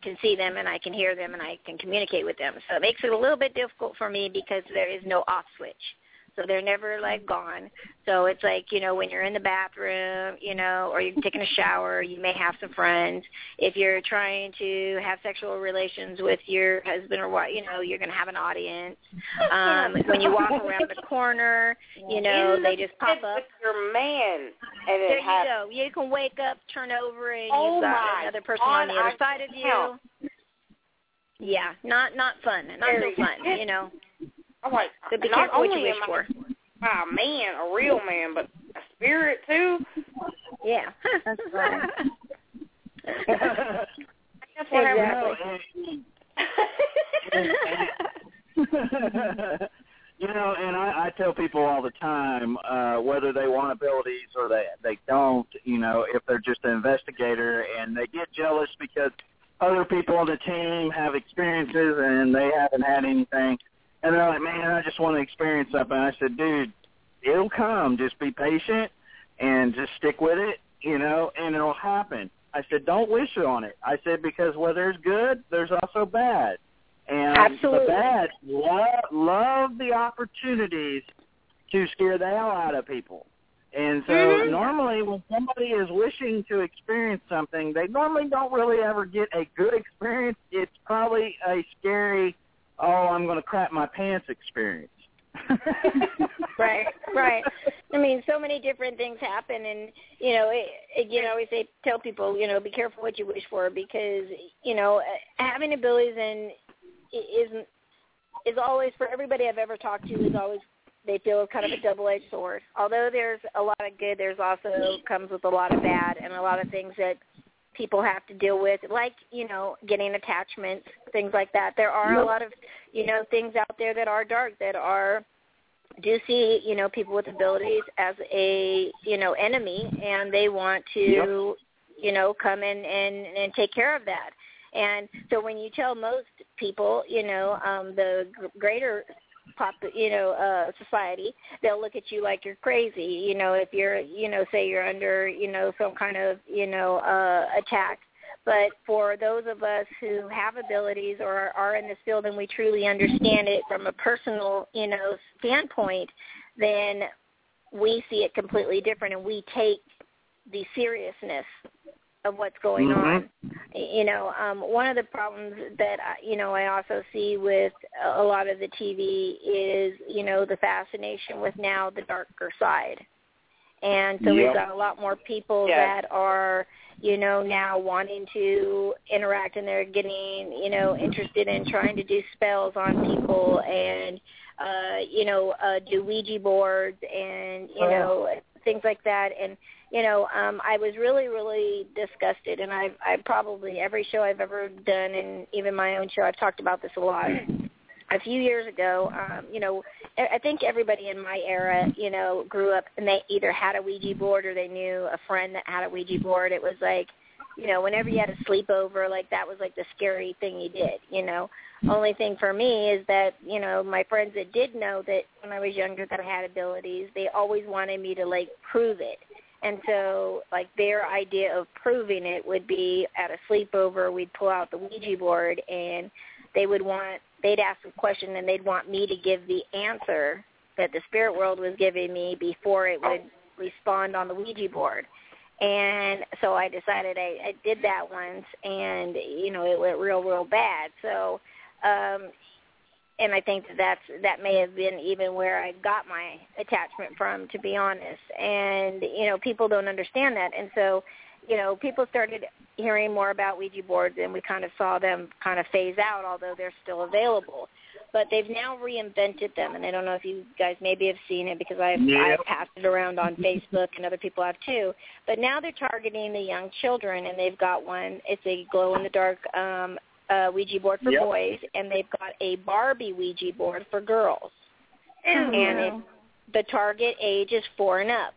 can see them and I can hear them and I can communicate with them. So it makes it a little bit difficult for me because there is no off switch. So they're never, like, gone. So it's like, you know, when you're in the bathroom, you know, or you're taking a shower, you may have some friends. If you're trying to have sexual relations with your husband or what, you know, you're going to have an audience. Um, when you walk around the corner, you know, they just pop up. With your man. And there it has, you go. You can wake up, turn over, and oh you've got my another person God, on the other I side of you. count. Yeah, not not fun. Not so fun, you know. I'm like, so be not careful what you only wish am for. I a man, a real man, but a spirit too. Yeah, that's right. That's what exactly. You know, and I, I tell people all the time, uh, whether they want abilities or they they don't, you know, if they're just an investigator and they get jealous because other people on the team have experiences and they haven't had anything, and they're like, man, I just want to experience something. I said, dude, it'll come. Just be patient and just stick with it, you know, and it'll happen. I said, don't wish on it. I said, because where there's good, there's also bad. And Absolutely. the bad love, love the opportunities to scare the hell out of people. And so mm-hmm. normally when somebody is wishing to experience something, they normally don't really ever get a good experience. It's probably a scary, oh, I'm going to crap my pants experience. Right, right. I mean, so many different things happen, and you know, it, it, you know, I always say, tell people, you know, be careful what you wish for, because you know, having abilities and isn't is always, for everybody I've ever talked to, is always, they feel kind of a double-edged sword. Although there's a lot of good, there's also comes with a lot of bad, and a lot of things that people have to deal with, like, you know, getting attachments, things like that. There are a lot of, you know, things out there that are dark, that are, do see, you know, people with abilities as a, you know, enemy, and they want to, yep. you know, come in and, and take care of that. And so when you tell most people, you know, um, the greater pop, you know, uh, society, they'll look at you like you're crazy. You know, if you're, you know, say you're under, you know, some kind of, you know, uh, attack. But for those of us who have abilities or are in this field and we truly understand it from a personal, you know, standpoint, then we see it completely different, and we take the seriousness of what's going mm-hmm. on. You know, um, one of the problems that, I, you know, I also see with a lot of the T V is, you know, the fascination with now the darker side. And so yep. we've got a lot more people yeah. that are, you know, now wanting to interact, and they're getting, you know, interested in trying to do spells on people and, uh, you know, uh, do Ouija boards and, you know, things like that. And, you know, um, I was really, really disgusted, and I've, I probably, every show I've ever done, and even my own show, I've talked about this a lot. A few years ago, um, you know, I think everybody in my era, you know, grew up and they either had a Ouija board or they knew a friend that had a Ouija board. It was like, you know, whenever you had a sleepover, like that was like the scary thing you did, you know. Only thing for me is that, you know, my friends that did know that when I was younger that I had abilities, they always wanted me to, like, prove it. And so, like, their idea of proving it would be at a sleepover, we'd pull out the Ouija board, and they would want, they'd ask a question, and they'd want me to give the answer that the spirit world was giving me before it would respond on the Ouija board. And so I decided I, I did that once, and, you know, it went real, real bad. So, um, and I think that that's, that may have been even where I got my attachment from, to be honest. And, you know, people don't understand that. And so, you know, people started hearing more about Ouija boards, and we kind of saw them kind of phase out, although they're still available. But they've now reinvented them, and I don't know if you guys maybe have seen it, because I've, yep. I've passed it around on Facebook, and other people have too. But now they're targeting the young children, and they've got one. It's a glow-in-the-dark um, uh, Ouija board for yep. boys, and they've got a Barbie Ouija board for girls. Ew. And it, the target age is four and up.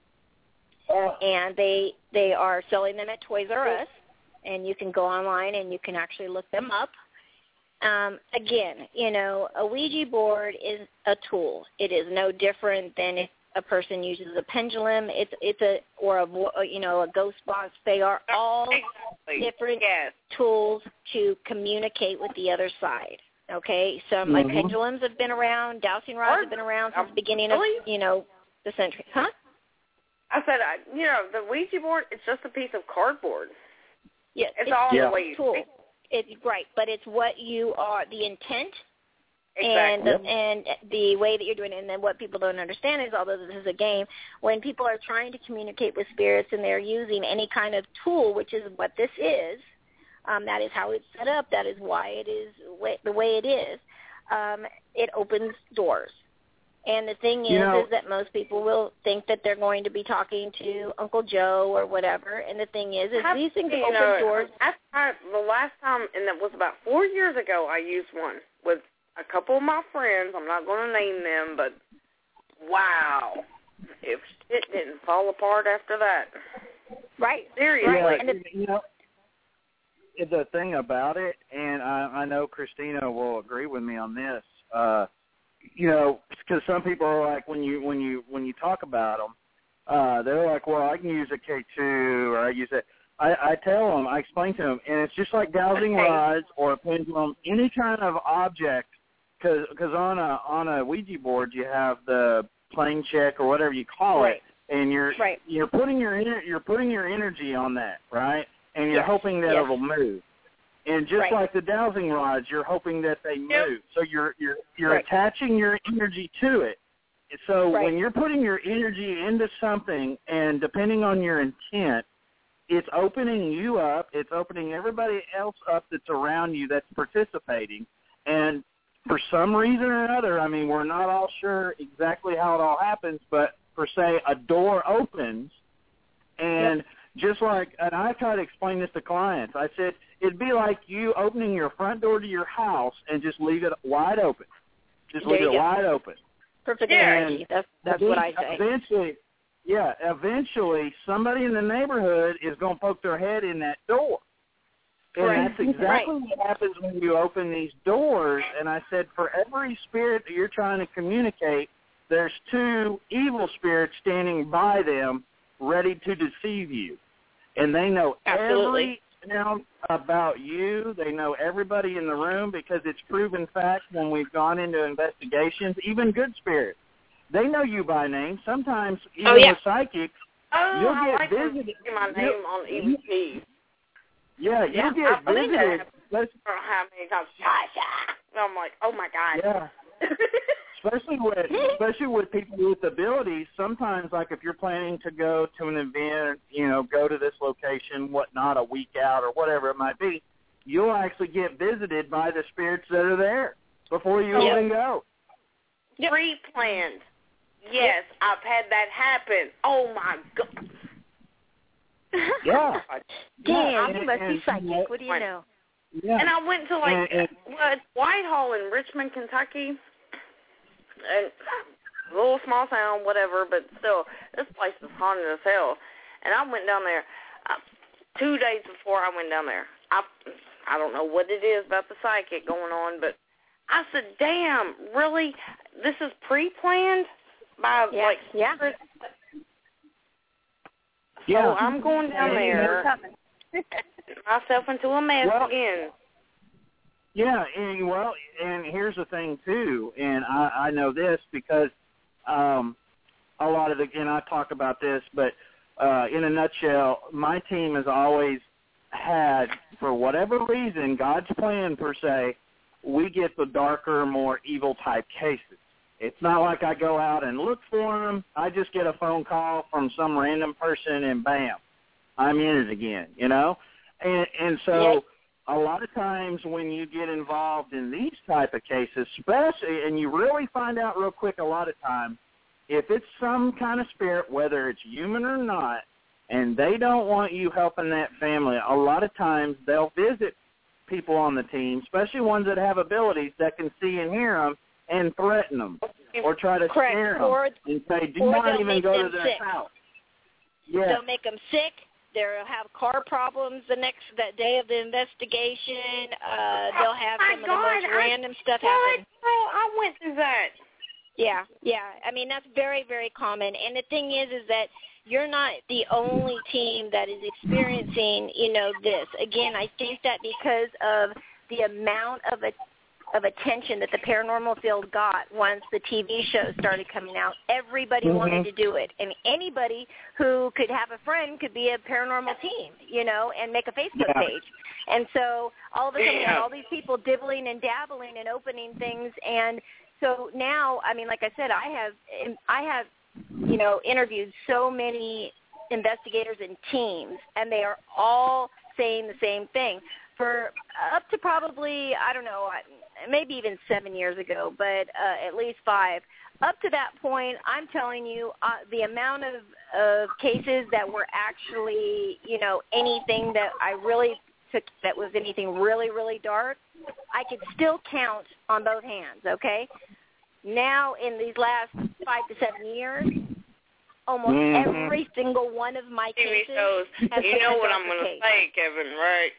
Oh. And they they are selling them at Toys R Us, and you can go online and you can actually look them up. Um, again, you know, a Ouija board is a tool. It is no different than if a person uses a pendulum. It's it's a or a you know a ghost box. They are all exactly. different yes. tools to communicate with the other side. Okay, so Mm-hmm. like pendulums have been around, dowsing rods have been around since the beginning of, you know, the century. Huh? I said, I, you know, the Ouija board, it's just a piece of cardboard. Yeah, It's, it's all yeah. the way you tool. think. It's right, but it's what you are, the intent Exactly. and the, and the way that you're doing it. And then what people don't understand is, although this is a game, when people are trying to communicate with spirits and they're using any kind of tool, which is what this is, um, that is how it's set up. That is why it is the way it is. Um, it opens doors. And the thing is, You know, is that most people will think that they're going to be talking to Uncle Joe or whatever. And the thing is, is Have- these things you open know, doors. I, I, the last time, and that was about four years ago, I used one with a couple of my friends. I'm not going to name them, but wow, if shit didn't fall apart after that. Right. Seriously. Yeah, And it's- you know, the thing about it, and I, I know Christina will agree with me on this. Uh, you know, because some people are like, when you when you when you talk about them, uh, they're like, well, I can use a K two or I use it. I, I tell them, I explain to them, and it's just like dowsing Okay. rods or a pendulum, any kind of object. Because because on a on a Ouija board you have the plane check or whatever you call Right. it, and you're Right. you're putting your ener- you're putting your energy on that, right? And you're Yes. hoping that Yes. it'll move. And just Right. like the dowsing rods, you're hoping that they Yep. move. So you're you're you're Right. attaching your energy to it. So Right. when you're putting your energy into something, and depending on your intent, it's opening you up. It's opening everybody else up that's around you that's participating. And for some reason or another, I mean, we're not all sure exactly how it all happens, but per se, a door opens, and Yep. just like, and I try to explain this to clients, I said, it'd be like you opening your front door to your house and just leave it wide open. Just There leave you it go. wide open. Perfect Yeah. analogy. That's that's what I say. Eventually, yeah, eventually somebody in the neighborhood is going to poke their head in that door. And Right. that's exactly what happens when you open these doors. And I said, for every spirit that you're trying to communicate, there's two evil spirits standing by them ready to deceive you. And they know Absolutely. every sound about you. They know everybody in the room because it's proven fact when we've gone into investigations, even good spirits. They know you by name. Sometimes even Oh, yeah. with psychics, Oh, you'll I get like when visited. you see my name You'll- on E V P. Yeah, Yeah, you get I believe visited. that. Let's- I don't know how many times. Sasha. And I'm like, oh my god. Yeah. Especially with especially with people with abilities, sometimes like if you're planning to go to an event, you know, go to this location, whatnot, a week out or whatever it might be, you'll actually get visited by the spirits that are there before you Yep. even go. Yep. Pre-planned. Yes, I've had that happen. Oh my god. Yeah. Damn, Yeah, you must and- be psychic. and- What do you know? Yeah. And I went to like And- and- what Whitehall in Richmond, Kentucky, and a little small town, whatever, but still, this place is haunted as hell. And I went down there uh, two days before I went down there. I I don't know what it is about the psychic going on, but I said, "Damn, really? This is pre-planned by Yeah. like Yeah. secret?" Yeah. So I'm going down there, myself into a mess Well- again. Yeah, and well, and here's the thing too, and I, I know this because um, a lot of the, and I talk about this, but uh, in a nutshell, my team has always had, for whatever reason, God's plan per se, we get the darker, more evil type cases. It's not like I go out and look for them. I just get a phone call from some random person, and bam, I'm in it again, you know? And, and so... Yeah. A lot of times when you get involved in these type of cases, especially, and you really find out real quick a lot of times, if it's some kind of spirit, whether it's human or not, and they don't want you helping that family, a lot of times they'll visit people on the team, especially ones that have abilities that can see and hear them, and threaten them or try to Correct. scare them Or- and say, do or not they'll even make go to them their sick. house. Yeah. They'll make them sick. They'll have car problems the next that day of the investigation. Uh, they'll have Oh, my some of the God, most I- random stuff What? happen. Girl, I went through that. Yeah, yeah. I mean, that's very, very common. And the thing is, is that you're not the only team that is experiencing, you know, this. Again, I think that because of the amount of a of attention that the paranormal field got once the T V shows started coming out, everybody mm-hmm. wanted to do it. And anybody who could have a friend could be a paranormal team, you know, and make a Facebook yeah. page. And so all of a sudden, we had all these people dibbling and dabbling and opening things. And so now, I mean, like I said, I have, I have, you know, interviewed so many investigators and teams, and they are all saying the same thing. For up to probably, I don't know, maybe even seven years ago, but uh, at least five. Up to that point, I'm telling you, uh, the amount of, of cases that were actually, you know, anything that I really took that was anything really, really dark, I could still count on both hands, okay? Now, in these last five to seven years, almost mm-hmm. every single one of my T V cases shows. has You been know a what I'm darker going to case. say, Kevin, right?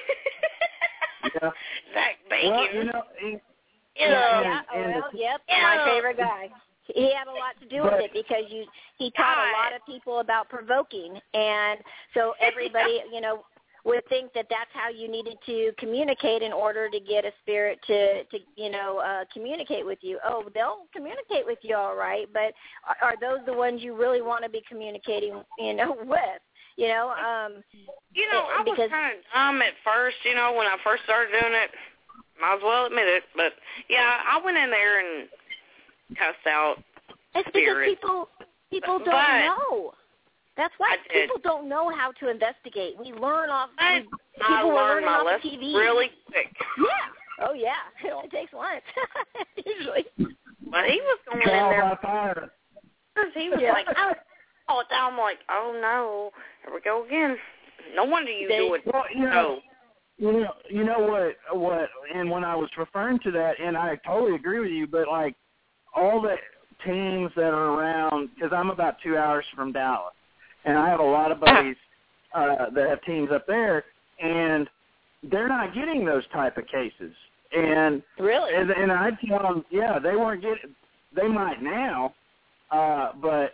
Yeah. Zach Bacon. Well, you know, he, Yeah, yeah, yeah, and, and oh, well, the, yep, Yeah. my favorite guy. He had a lot to do But- with it because you he taught a lot of people about provoking, and so everybody, you know, would think that that's how you needed to communicate in order to get a spirit to, to you know, uh, communicate with you. Oh, they'll communicate with you all right, but are, are those the ones you really want to be communicating, you know, with? You know, um, You know, I was because kind of dumb at first, you know, when I first started doing it. Might as well admit it. But, yeah, I went in there and cussed out it's spirits. because people people don't But know. That's why I did. people don't know how to investigate. We learn off. I, We, I people were learned learning my off lesson the T V. really quick. Yeah. Oh yeah. It only takes once usually. But he was going in trial there by fire. because he was Yeah. like, oh, all the time. I'm like, oh, no, here we go again. No wonder you They- do it. Well, you know, you know, you know what, what, and when I was referring to that, and I totally agree with you, but like all the teams that are around, because I'm about two hours from Dallas, and I have a lot of buddies uh, that have teams up there, and they're not getting those type of cases. And Really? and, and I tell them, yeah, they weren't getting. They might now, uh, but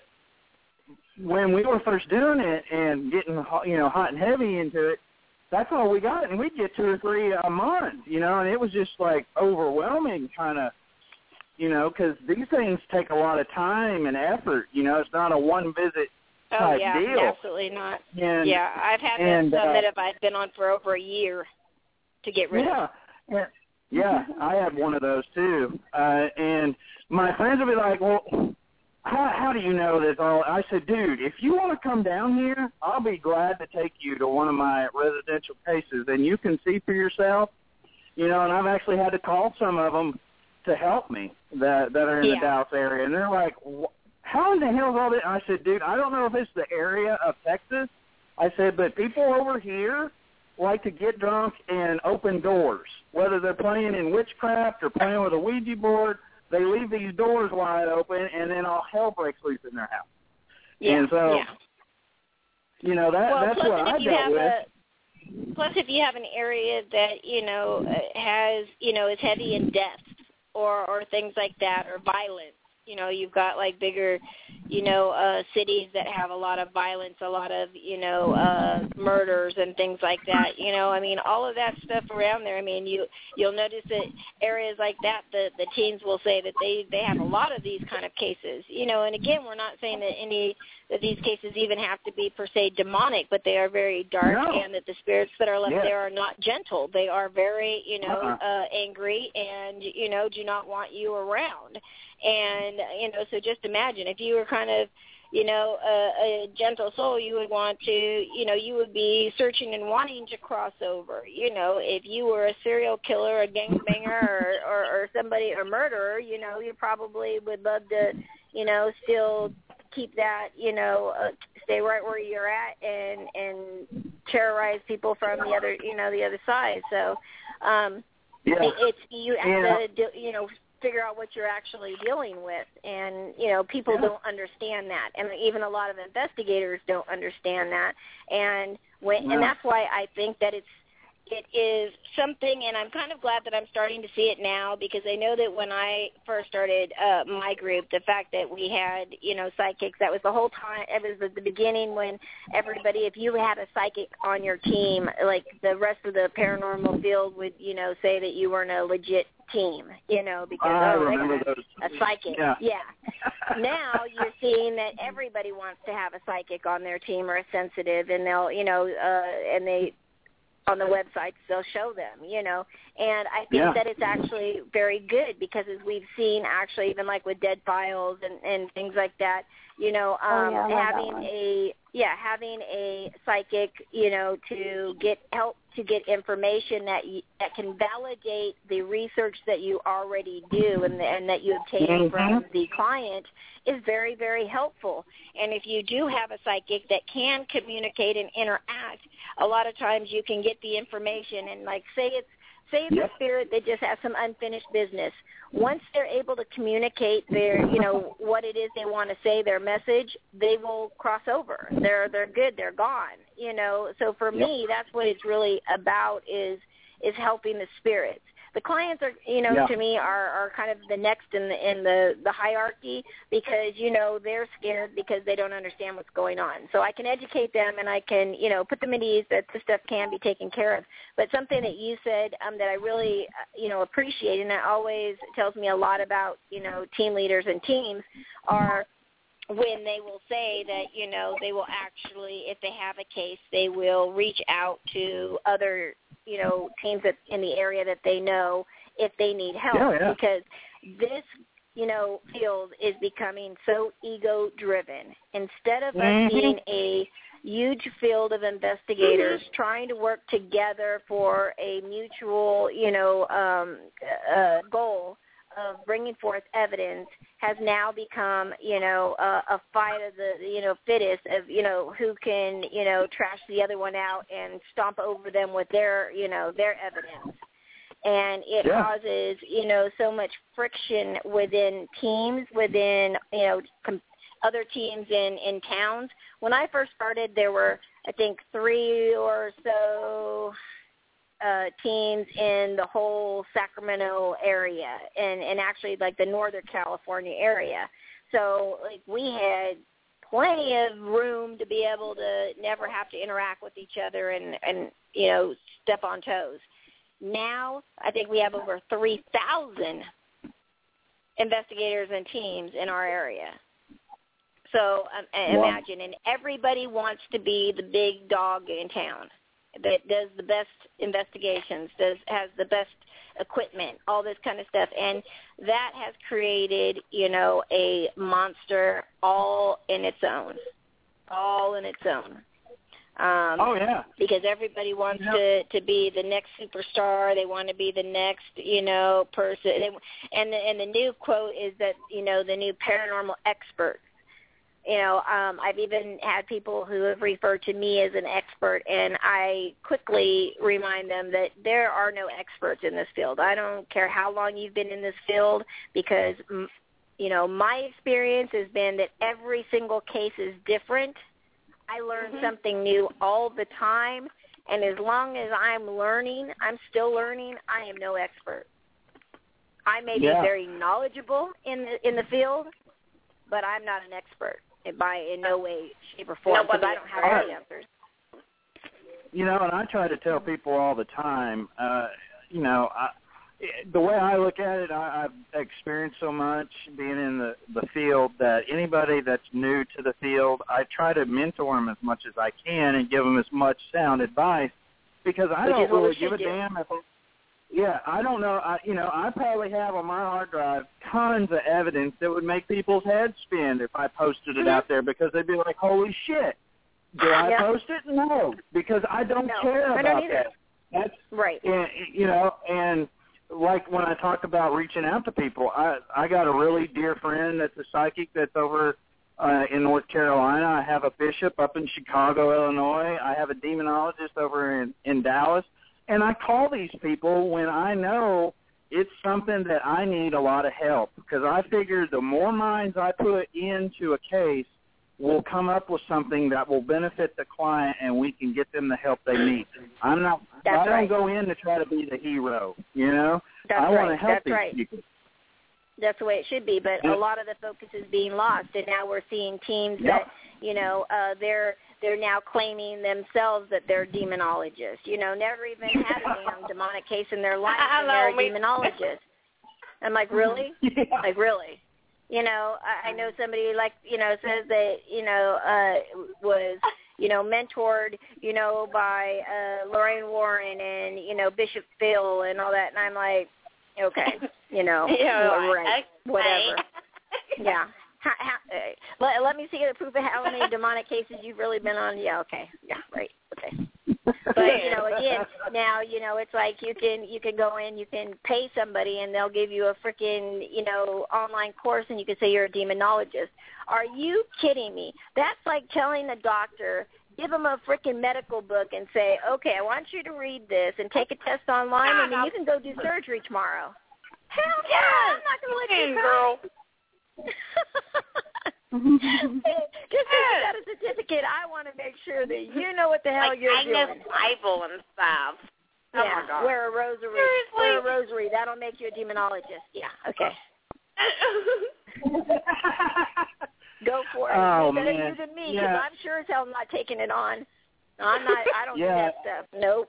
when we were first doing it and getting, you know, hot and heavy into it, that's all we got, and we'd get two or three a month, you know, and it was just like overwhelming, kind of, you know, because these things take a lot of time and effort. You know, it's not a one visit Oh type yeah, deal. absolutely not. And, yeah, I've had and, some uh, that have I've been on for over a year to get rid yeah, of. yeah, yeah. I had one of those too, uh, and my friends would be like, "Well, how, how do you know this all?" I said, "Dude, if you want to come down here, I'll be glad to take you to one of my residential cases, and you can see for yourself." You know, and I've actually had to call some of them to help me that that are in Yeah. the Dallas area, and they're like, "How in the hell is all this?" I said, "Dude, I don't know if it's the area of Texas." I said, "But people over here like to get drunk and open doors, whether they're playing in witchcraft or playing with a Ouija board. They leave these doors wide open, and then all hell breaks loose in their house." Yeah, And so, yeah. you know, that Well, that's plus what if I you dealt have with. a plus if you have an area that you know uh, has you know is heavy in death or or things like that or violence. You know, you've got like bigger, you know, uh, cities that have a lot of violence, a lot of, you know, uh, murders and things like that. You know, I mean, all of that stuff around there. I mean, you you'll notice that areas like that, the the teens will say that they they have a lot of these kind of cases. You know, and again, we're not saying that any that these cases even have to be per se demonic, but they are very dark, No. and that the spirits that are left Yeah. there are not gentle. They are very, you know, Uh-uh. uh, angry and you know do not want you around. And, you know, so just imagine if you were kind of, you know, a, a gentle soul, you would want to, you know, you would be searching and wanting to cross over. You know, if you were a serial killer, a gangbanger, or, or, or somebody, a murderer, you know, you probably would love to, you know, still keep that, you know, uh, stay right where you're at and, and terrorize people from the other, you know, the other side. So um, Yeah. it, it's, you have Yeah. to, do, you know, figure out what you're actually dealing with, and you know people Yeah. don't understand that, and even a lot of investigators don't understand that, and when No. and that's why I think that it's it is something, and I'm kind of glad that I'm starting to see it now, because I know that when I first started uh, my group, the fact that we had, you know, psychics, that was the whole time. It was at the beginning when everybody, if you had a psychic on your team, like the rest of the paranormal field would, you know, say that you weren't a legit team, you know, because I oh, they remember got those. a psychic. Yeah. yeah. Now you're seeing that everybody wants to have a psychic on their team or a sensitive, and they'll, you know, uh, and they, on the websites, they'll show them, you know. And I think yeah. that it's actually very good, because as we've seen, actually, even like with Dead Files and, and things like that, you know, um, oh, yeah, having a, yeah, having a psychic, you know, to get help, to get information that you, that can validate the research that you already do and, and that you obtain mm-hmm. from the client is very, very helpful. And if you do have a psychic that can communicate and interact, a lot of times you can get the information and, like, say it's say it's yep. a spirit that just has some unfinished business. Once they're able to communicate their, you know, what it is they want to say, their message, they will cross over. They're they're good. They're gone. You know. So for yep. me, that's what it's really about, is is helping the spirits. The clients are, you know, yeah. to me are, are kind of the next in the in the, the hierarchy, because, you know, they're scared because they don't understand what's going on. So I can educate them, and I can, you know, put them at ease that this stuff can be taken care of. But something that you said um, that I really, you know, appreciate, and that always tells me a lot about, you know, team leaders and teams, are when they will say that, you know, they will actually, if they have a case, they will reach out to other, you know, teams that in the area that they know if they need help. Yeah, yeah. Because this, you know, field is becoming so ego-driven. Instead of mm-hmm. us being a huge field of investigators mm-hmm. trying to work together for a mutual, you know, um, uh, goal of bringing forth evidence, has now become, you know, a, a fight of the, you know, fittest of, you know, who can, you know, trash the other one out and stomp over them with their, you know, their evidence. And it yeah. causes, you know, so much friction within teams, within, you know, com- other teams in, in towns. When I first started, there were, I think, three or so Uh, teams in the whole Sacramento area, and, and actually like the Northern California area. So like we had plenty of room to be able to never have to interact with each other and, and you know, step on toes. Now I think we have over three thousand investigators and teams in our area. So um, wow. imagine, and everybody wants to be the big dog in town that does the best investigations, does has the best equipment, all this kind of stuff. And that has created, you know, a monster all in its own, all in its own. Um, oh, yeah. Because everybody wants yeah. to, to be the next superstar. They want to be the next, you know, person. They, and, the, and the new quote is that, you know, the new paranormal expert. You know, um, I've even had people who have referred to me as an expert, and I quickly remind them that there are no experts in this field. I don't care how long you've been in this field, because, you know, my experience has been that every single case is different. I learn mm-hmm. something new all the time, and as long as I'm learning, I'm still learning, I am no expert. I may yeah. be very knowledgeable in the, in the field, but I'm not an expert. By in no way, shape, or form, because I don't have all the answers. You know, and I try to tell people all the time, uh, you know, I, the way I look at it, I, I've experienced so much being in the, the field that anybody that's new to the field, I try to mentor them as much as I can and give them as much sound advice, because I Which don't really give a do. damn if Yeah, I don't know. I, you know, I probably have on my hard drive tons of evidence that would make people's heads spin if I posted it mm-hmm. out there, because they'd be like, holy shit. Do I yeah. post it? No, because I don't no, care I about don't either. that. That's right. And, you know, and like when I talk about reaching out to people, I, I got a really dear friend that's a psychic that's over uh, in North Carolina. I have a bishop up in Chicago, Illinois. I have a demonologist over in, in Dallas. And I call these people when I know it's something that I need a lot of help, because I figure the more minds I put into a case, we'll come up with something that will benefit the client, and we can get them the help they need. I'm not. That's I don't right. go in to try to be the hero. You know, That's I right. want to help That's these right. people. That's the way it should be, but a lot of the focus is being lost, and now we're seeing teams Yep. that, you know, uh, they're they're now claiming themselves that they're demonologists. You know, never even had a damn demonic case in their life, I and they're a know, me- demonologist. I'm like, really? Yeah. Like, really? You know, I, I know somebody like, you know, says that, you know, uh, was, you know, mentored, you know, by uh, Lorraine Warren and, you know, Bishop Phil and all that, and I'm like, okay, you know, Yeah, right, okay. whatever. Yeah. How, how, uh, let, let me see the proof of how many demonic cases you've really been on. Yeah, okay. Yeah, right. Okay. But, you know, again, now, you know, it's like you can you can go in, you can pay somebody, and they'll give you a freaking, you know, online course, and you can say you're a demonologist. Are you kidding me? That's like telling a doctor, give them a freaking medical book and say, okay, I want you to read this and take a test online, and then you can go do surgery tomorrow. Hell yeah, I'm not going to let you Hey, go. girl. Just because you got a certificate, I want to make sure that you know what the hell Like you're Agnes doing. Bible and stuff. Oh, Yeah, my God. wear a rosary. Seriously? Wear a rosary. That'll make you a demonologist. Yeah, okay. Go for it. Oh, You're better man. you than me, because Yeah. I'm sure as hell not taking it on. I'm not. I don't Yeah. do that stuff. Nope.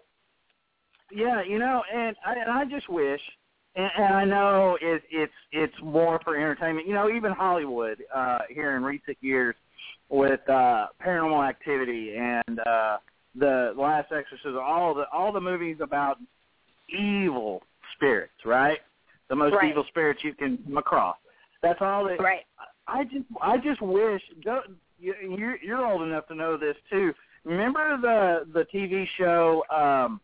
Yeah, you know, and I, and I just wish, and, and I know it, it's it's more for entertainment. You know, even Hollywood uh, here in recent years with uh, Paranormal Activity and uh, the Last Exorcism, all the all the movies about evil spirits, right? The most Right. evil spirits you can come across. That's all that. Right. I just I just wish. Go, you, you're you're old enough to know this too. Remember the the T V show? Um,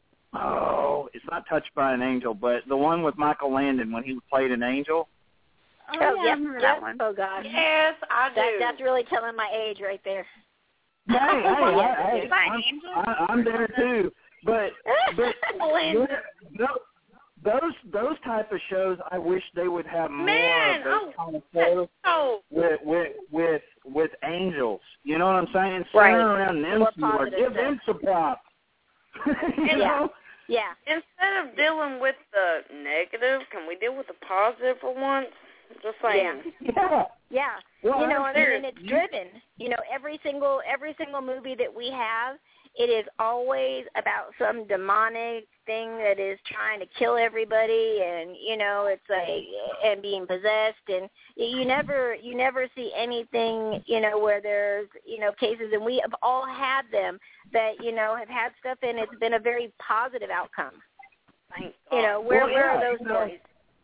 oh, it's not Touched by an Angel, but the one with Michael Landon when he played an angel. Oh, yeah, I yep, remember yep. that one. Oh, gosh. Yes, I do. That, that's really telling my age right there. Hey, hey, I, Is that I'm, an angel? I, I'm there too. But but Landon. no, those those type of shows, I wish they would have more Man, of those oh, kind of shows Oh, with with with with angels. You know what I'm saying? Right. Center around them More more. positive Give stuff. them some props. you Yeah. know? Yeah. instead of dealing with the negative, can we deal with the positive for once? Just saying. Yeah. Yeah. Well, you know, I'm and, and serious. it's driven. You know, every single every single movie that we have, it is always about some demonic thing that is trying to kill everybody, and you know, it's like and being possessed, and you never you never see anything, you know, where there's you know cases, and we have all had them that you know have had stuff, and it's been a very positive outcome. Thank You know, God. where Well, where yeah, are those you know, stories?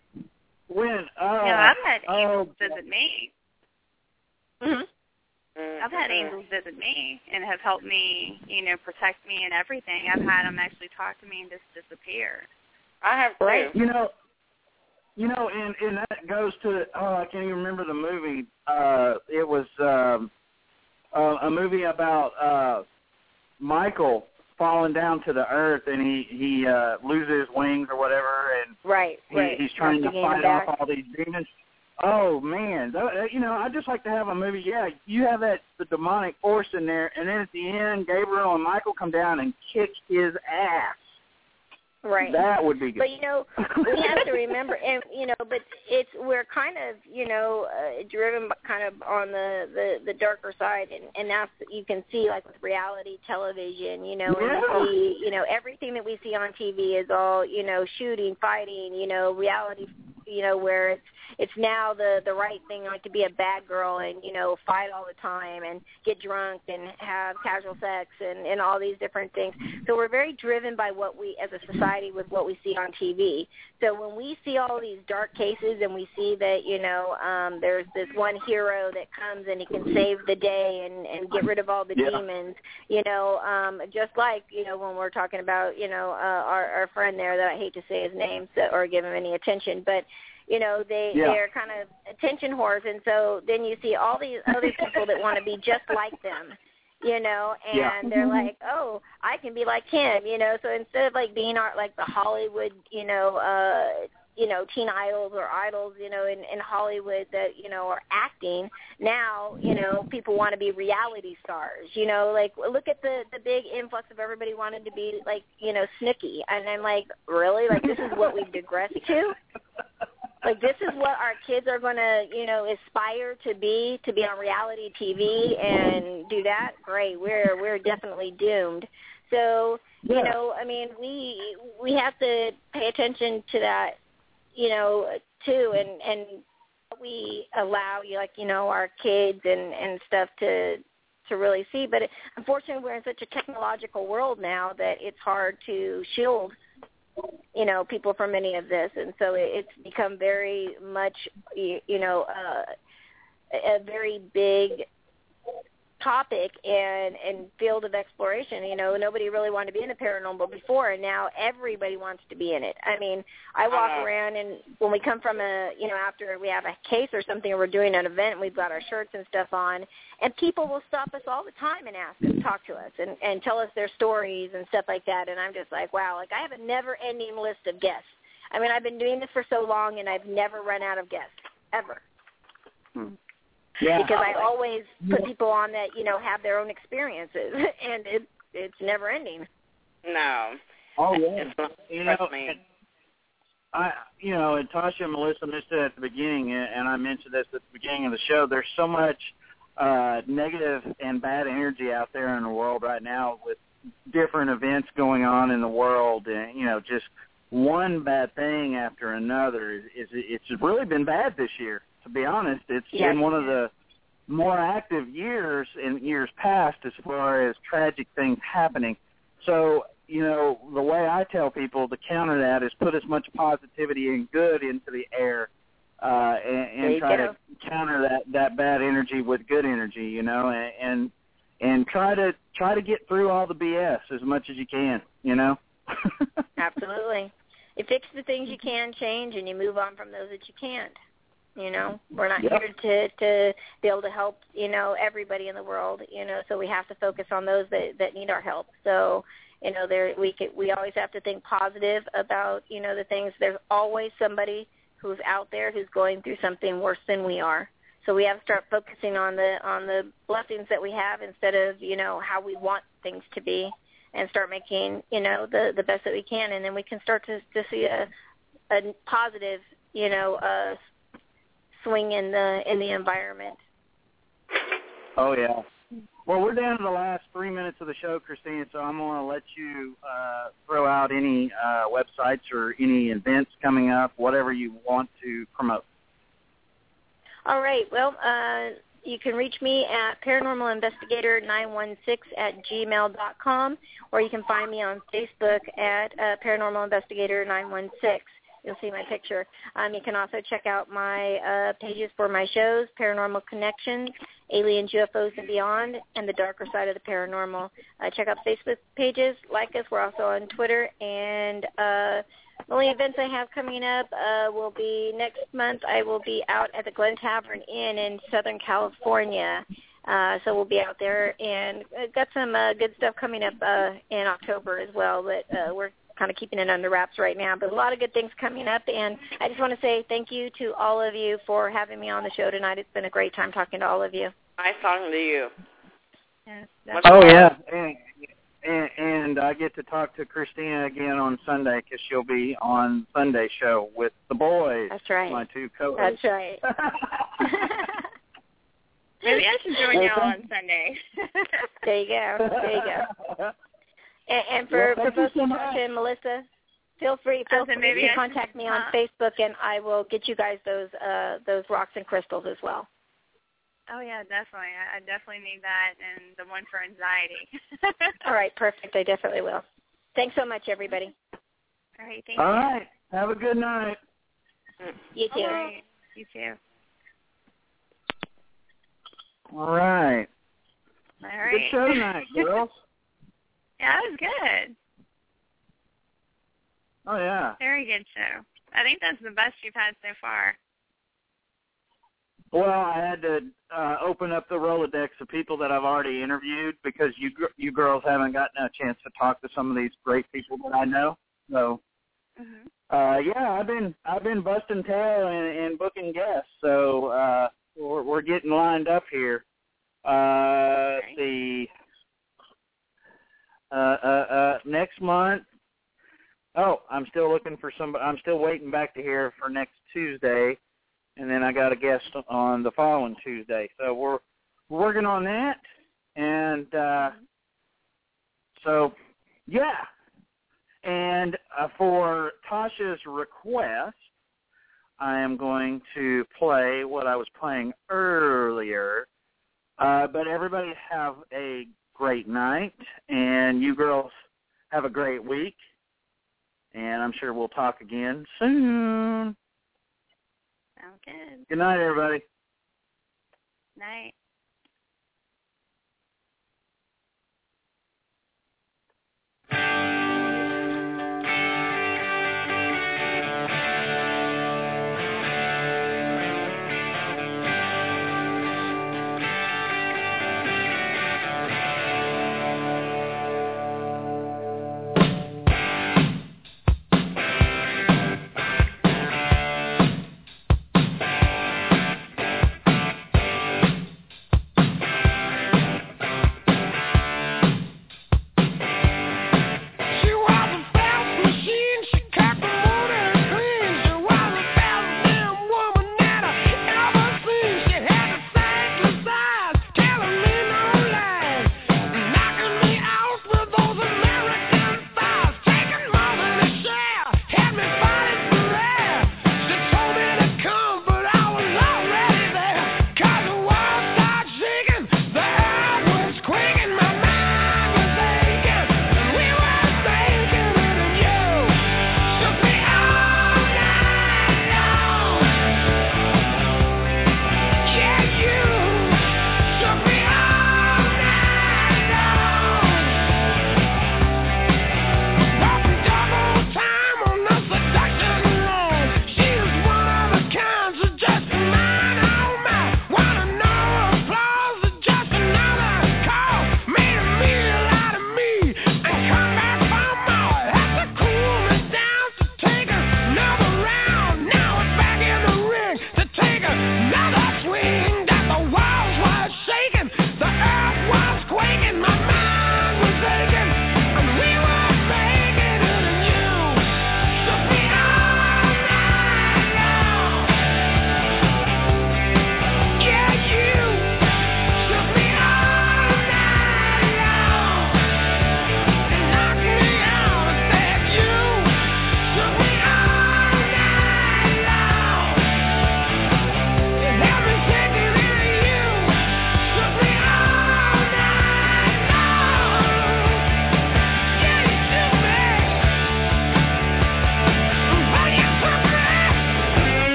When uh, You know, I've had oh, angels visit me. Mm-hmm. Mm, I've had mm. angels visit me and have helped me, you know, protect me and everything. I've had them actually talk to me and just disappear. I have Right. too. You know, you know, and, and that goes to, oh, I can't even remember the movie. Uh, it was um, uh, a movie about uh, Michael falling down to the earth, and he, he uh, loses his wings or whatever, and Right. he, Right. he's trying to Gain them fight back. off all these demons. Oh, man. That, you know, I'd just like to have a movie, yeah, you have that the demonic force in there, and then at the end, Gabriel and Michael come down and kick his ass. Right. That would be good. But you know, we have to remember, and you know, but it's we're kind of you know uh, driven kind of on the, the the darker side, and and that's you can see like with reality television, you know, Yeah. and you see you know everything that we see on T V is all you know shooting, fighting, you know, reality, you know, where it's it's now the the right thing like to be a bad girl and you know fight all the time and get drunk and have casual sex and and all these different things. So we're very driven by what we as a society with what we see on T V. So when we see all these dark cases and we see that you know um there's this one hero that comes and he can save the day and and get rid of all the Yeah. demons, you know, um just like you know when we're talking about you know uh, our our friend there that I hate to say his name so, or give him any attention, but you know, they, Yeah. they're kind of attention whores, and so then you see all these other people that want to be just like them, you know, and Yeah. they're like, oh, I can be like him, you know, so instead of like being our, like the Hollywood, you know, uh, you know, teen idols or idols, you know, in, in Hollywood that, you know, are acting. Now, you know, people want to be reality stars, you know, like look at the, the big influx of everybody wanting to be like, you know, Snooki. And I'm like, really? Like this is what we've digressed to? Like this is what our kids are going to, you know, aspire to be, to be on reality T V and do that? Great. We're, we're definitely doomed. So, you know, I mean, we we have to pay attention to that, you know, too, and and we allow, like, you know, our kids and, and stuff to to really see. But it, unfortunately, we're in such a technological world now that it's hard to shield, you know, people from any of this, and so it, it's become very much, you, you know, uh, a very big topic and, and field of exploration. You know, nobody really wanted to be in the paranormal before, and now everybody wants to be in it. I mean, I walk uh, around, and when we come from a, you know, after we have a case or something, or we're doing an event, we've got our shirts and stuff on, and people will stop us all the time and ask us, talk to us, and, and tell us their stories and stuff like that, and I'm just like, wow, like I have a never-ending list of guests. I mean, I've been doing this for so long, and I've never run out of guests, ever. Hmm. Yeah. Because I always put people on that, you know, have their own experiences, and it, it's never ending. No. Oh, yeah. You know, I, you know, and Tasha and Melissa missed it at the beginning, and I mentioned this at the beginning of the show. There's so much uh, negative and bad energy out there in the world right now with different events going on in the world, and, you know, just one bad thing after another. Is, is It's really been bad this year. To be honest, it's yes. been one of the more active years in years past as far as tragic things happening. So, you know, the way I tell people to counter that is put as much positivity and good into the air uh, and, and try go. to counter that, that bad energy with good energy, you know, and, and and try to try to get through all the B S as much as you can, you know. Absolutely. You fix the things you can change, and you move on from those that you can't. You know, we're not yep. here to, to be able to help, you know, everybody in the world, you know, so we have to focus on those that, that need our help. So, you know, there we could, we always have to think positive about, you know, the things. There's always somebody who's out there who's going through something worse than we are. So we have to start focusing on the on the blessings that we have instead of, you know, how we want things to be, and start making, you know, the, the best that we can. And then we can start to, to see a, a positive, you know, uh swing in the in the environment. Oh yeah. Well, we're down to the last three minutes of the show, Christine. So I'm going to let you uh, throw out any uh, websites or any events coming up, whatever you want to promote. All right. Well, uh, you can reach me at paranormal investigator nine one six at gmail dot com, or you can find me on Facebook at uh, paranormal investigator nine one six. You'll see my picture. Um, you can also check out my uh, pages for my shows, Paranormal Connections, Aliens, U F Os, and Beyond, and The Darker Side of the Paranormal. Uh, check out Facebook pages. Like us. We're also on Twitter. And uh, the only events I have coming up uh, will be next month. I will be out at the Glen Tavern Inn in Southern California. Uh, so we'll be out there. And got some uh, good stuff coming up uh, in October as well, but uh, we're kind of keeping it under wraps right now, but a lot of good things coming up, and I just want to say thank you to all of you for having me on the show tonight. It's been a great time talking to all of you. Nice talking to you. Yes, oh, yeah, and, and, and I get to talk to Christina again on Sunday because she'll be on Sunday show with the boys. That's right. My two co-hosts. That's right. Maybe I should join y'all on Sunday. There you go. There you go. And, and for, well, for both so Tasha and Melissa, feel free, feel free to contact me on huh? Facebook, and I will get you guys those uh, those rocks and crystals as well. Oh, yeah, definitely. I, I definitely need that, and the one for anxiety. All right, perfect. I definitely will. Thanks so much, everybody. All right, thank All you. All right. Have a good night. You too. All right. You too. All right. All right. Good show tonight, girls. Yeah, it was good. Oh, yeah. Very good show. I think that's the best you've had so far. Well, I had to uh, open up the Rolodex of people that I've already interviewed because you you girls haven't gotten a chance to talk to some of these great people that I know. So, mm-hmm. uh, uh, yeah, I've been I've been busting tail and, and booking guests, so uh, we're, we're getting lined up here. Uh, let's see. Uh, uh, uh, next month. Oh, I'm still looking for some. I'm still waiting back to hear for next Tuesday, and then I got a guest on the following Tuesday. So we're, we're working on that, and uh, so yeah. And uh, for Tasha's request, I am going to play what I was playing earlier. Uh, but everybody have a great night, and you girls have a great week. And I'm sure we'll talk again soon. Sounds good. Good night, everybody. Night.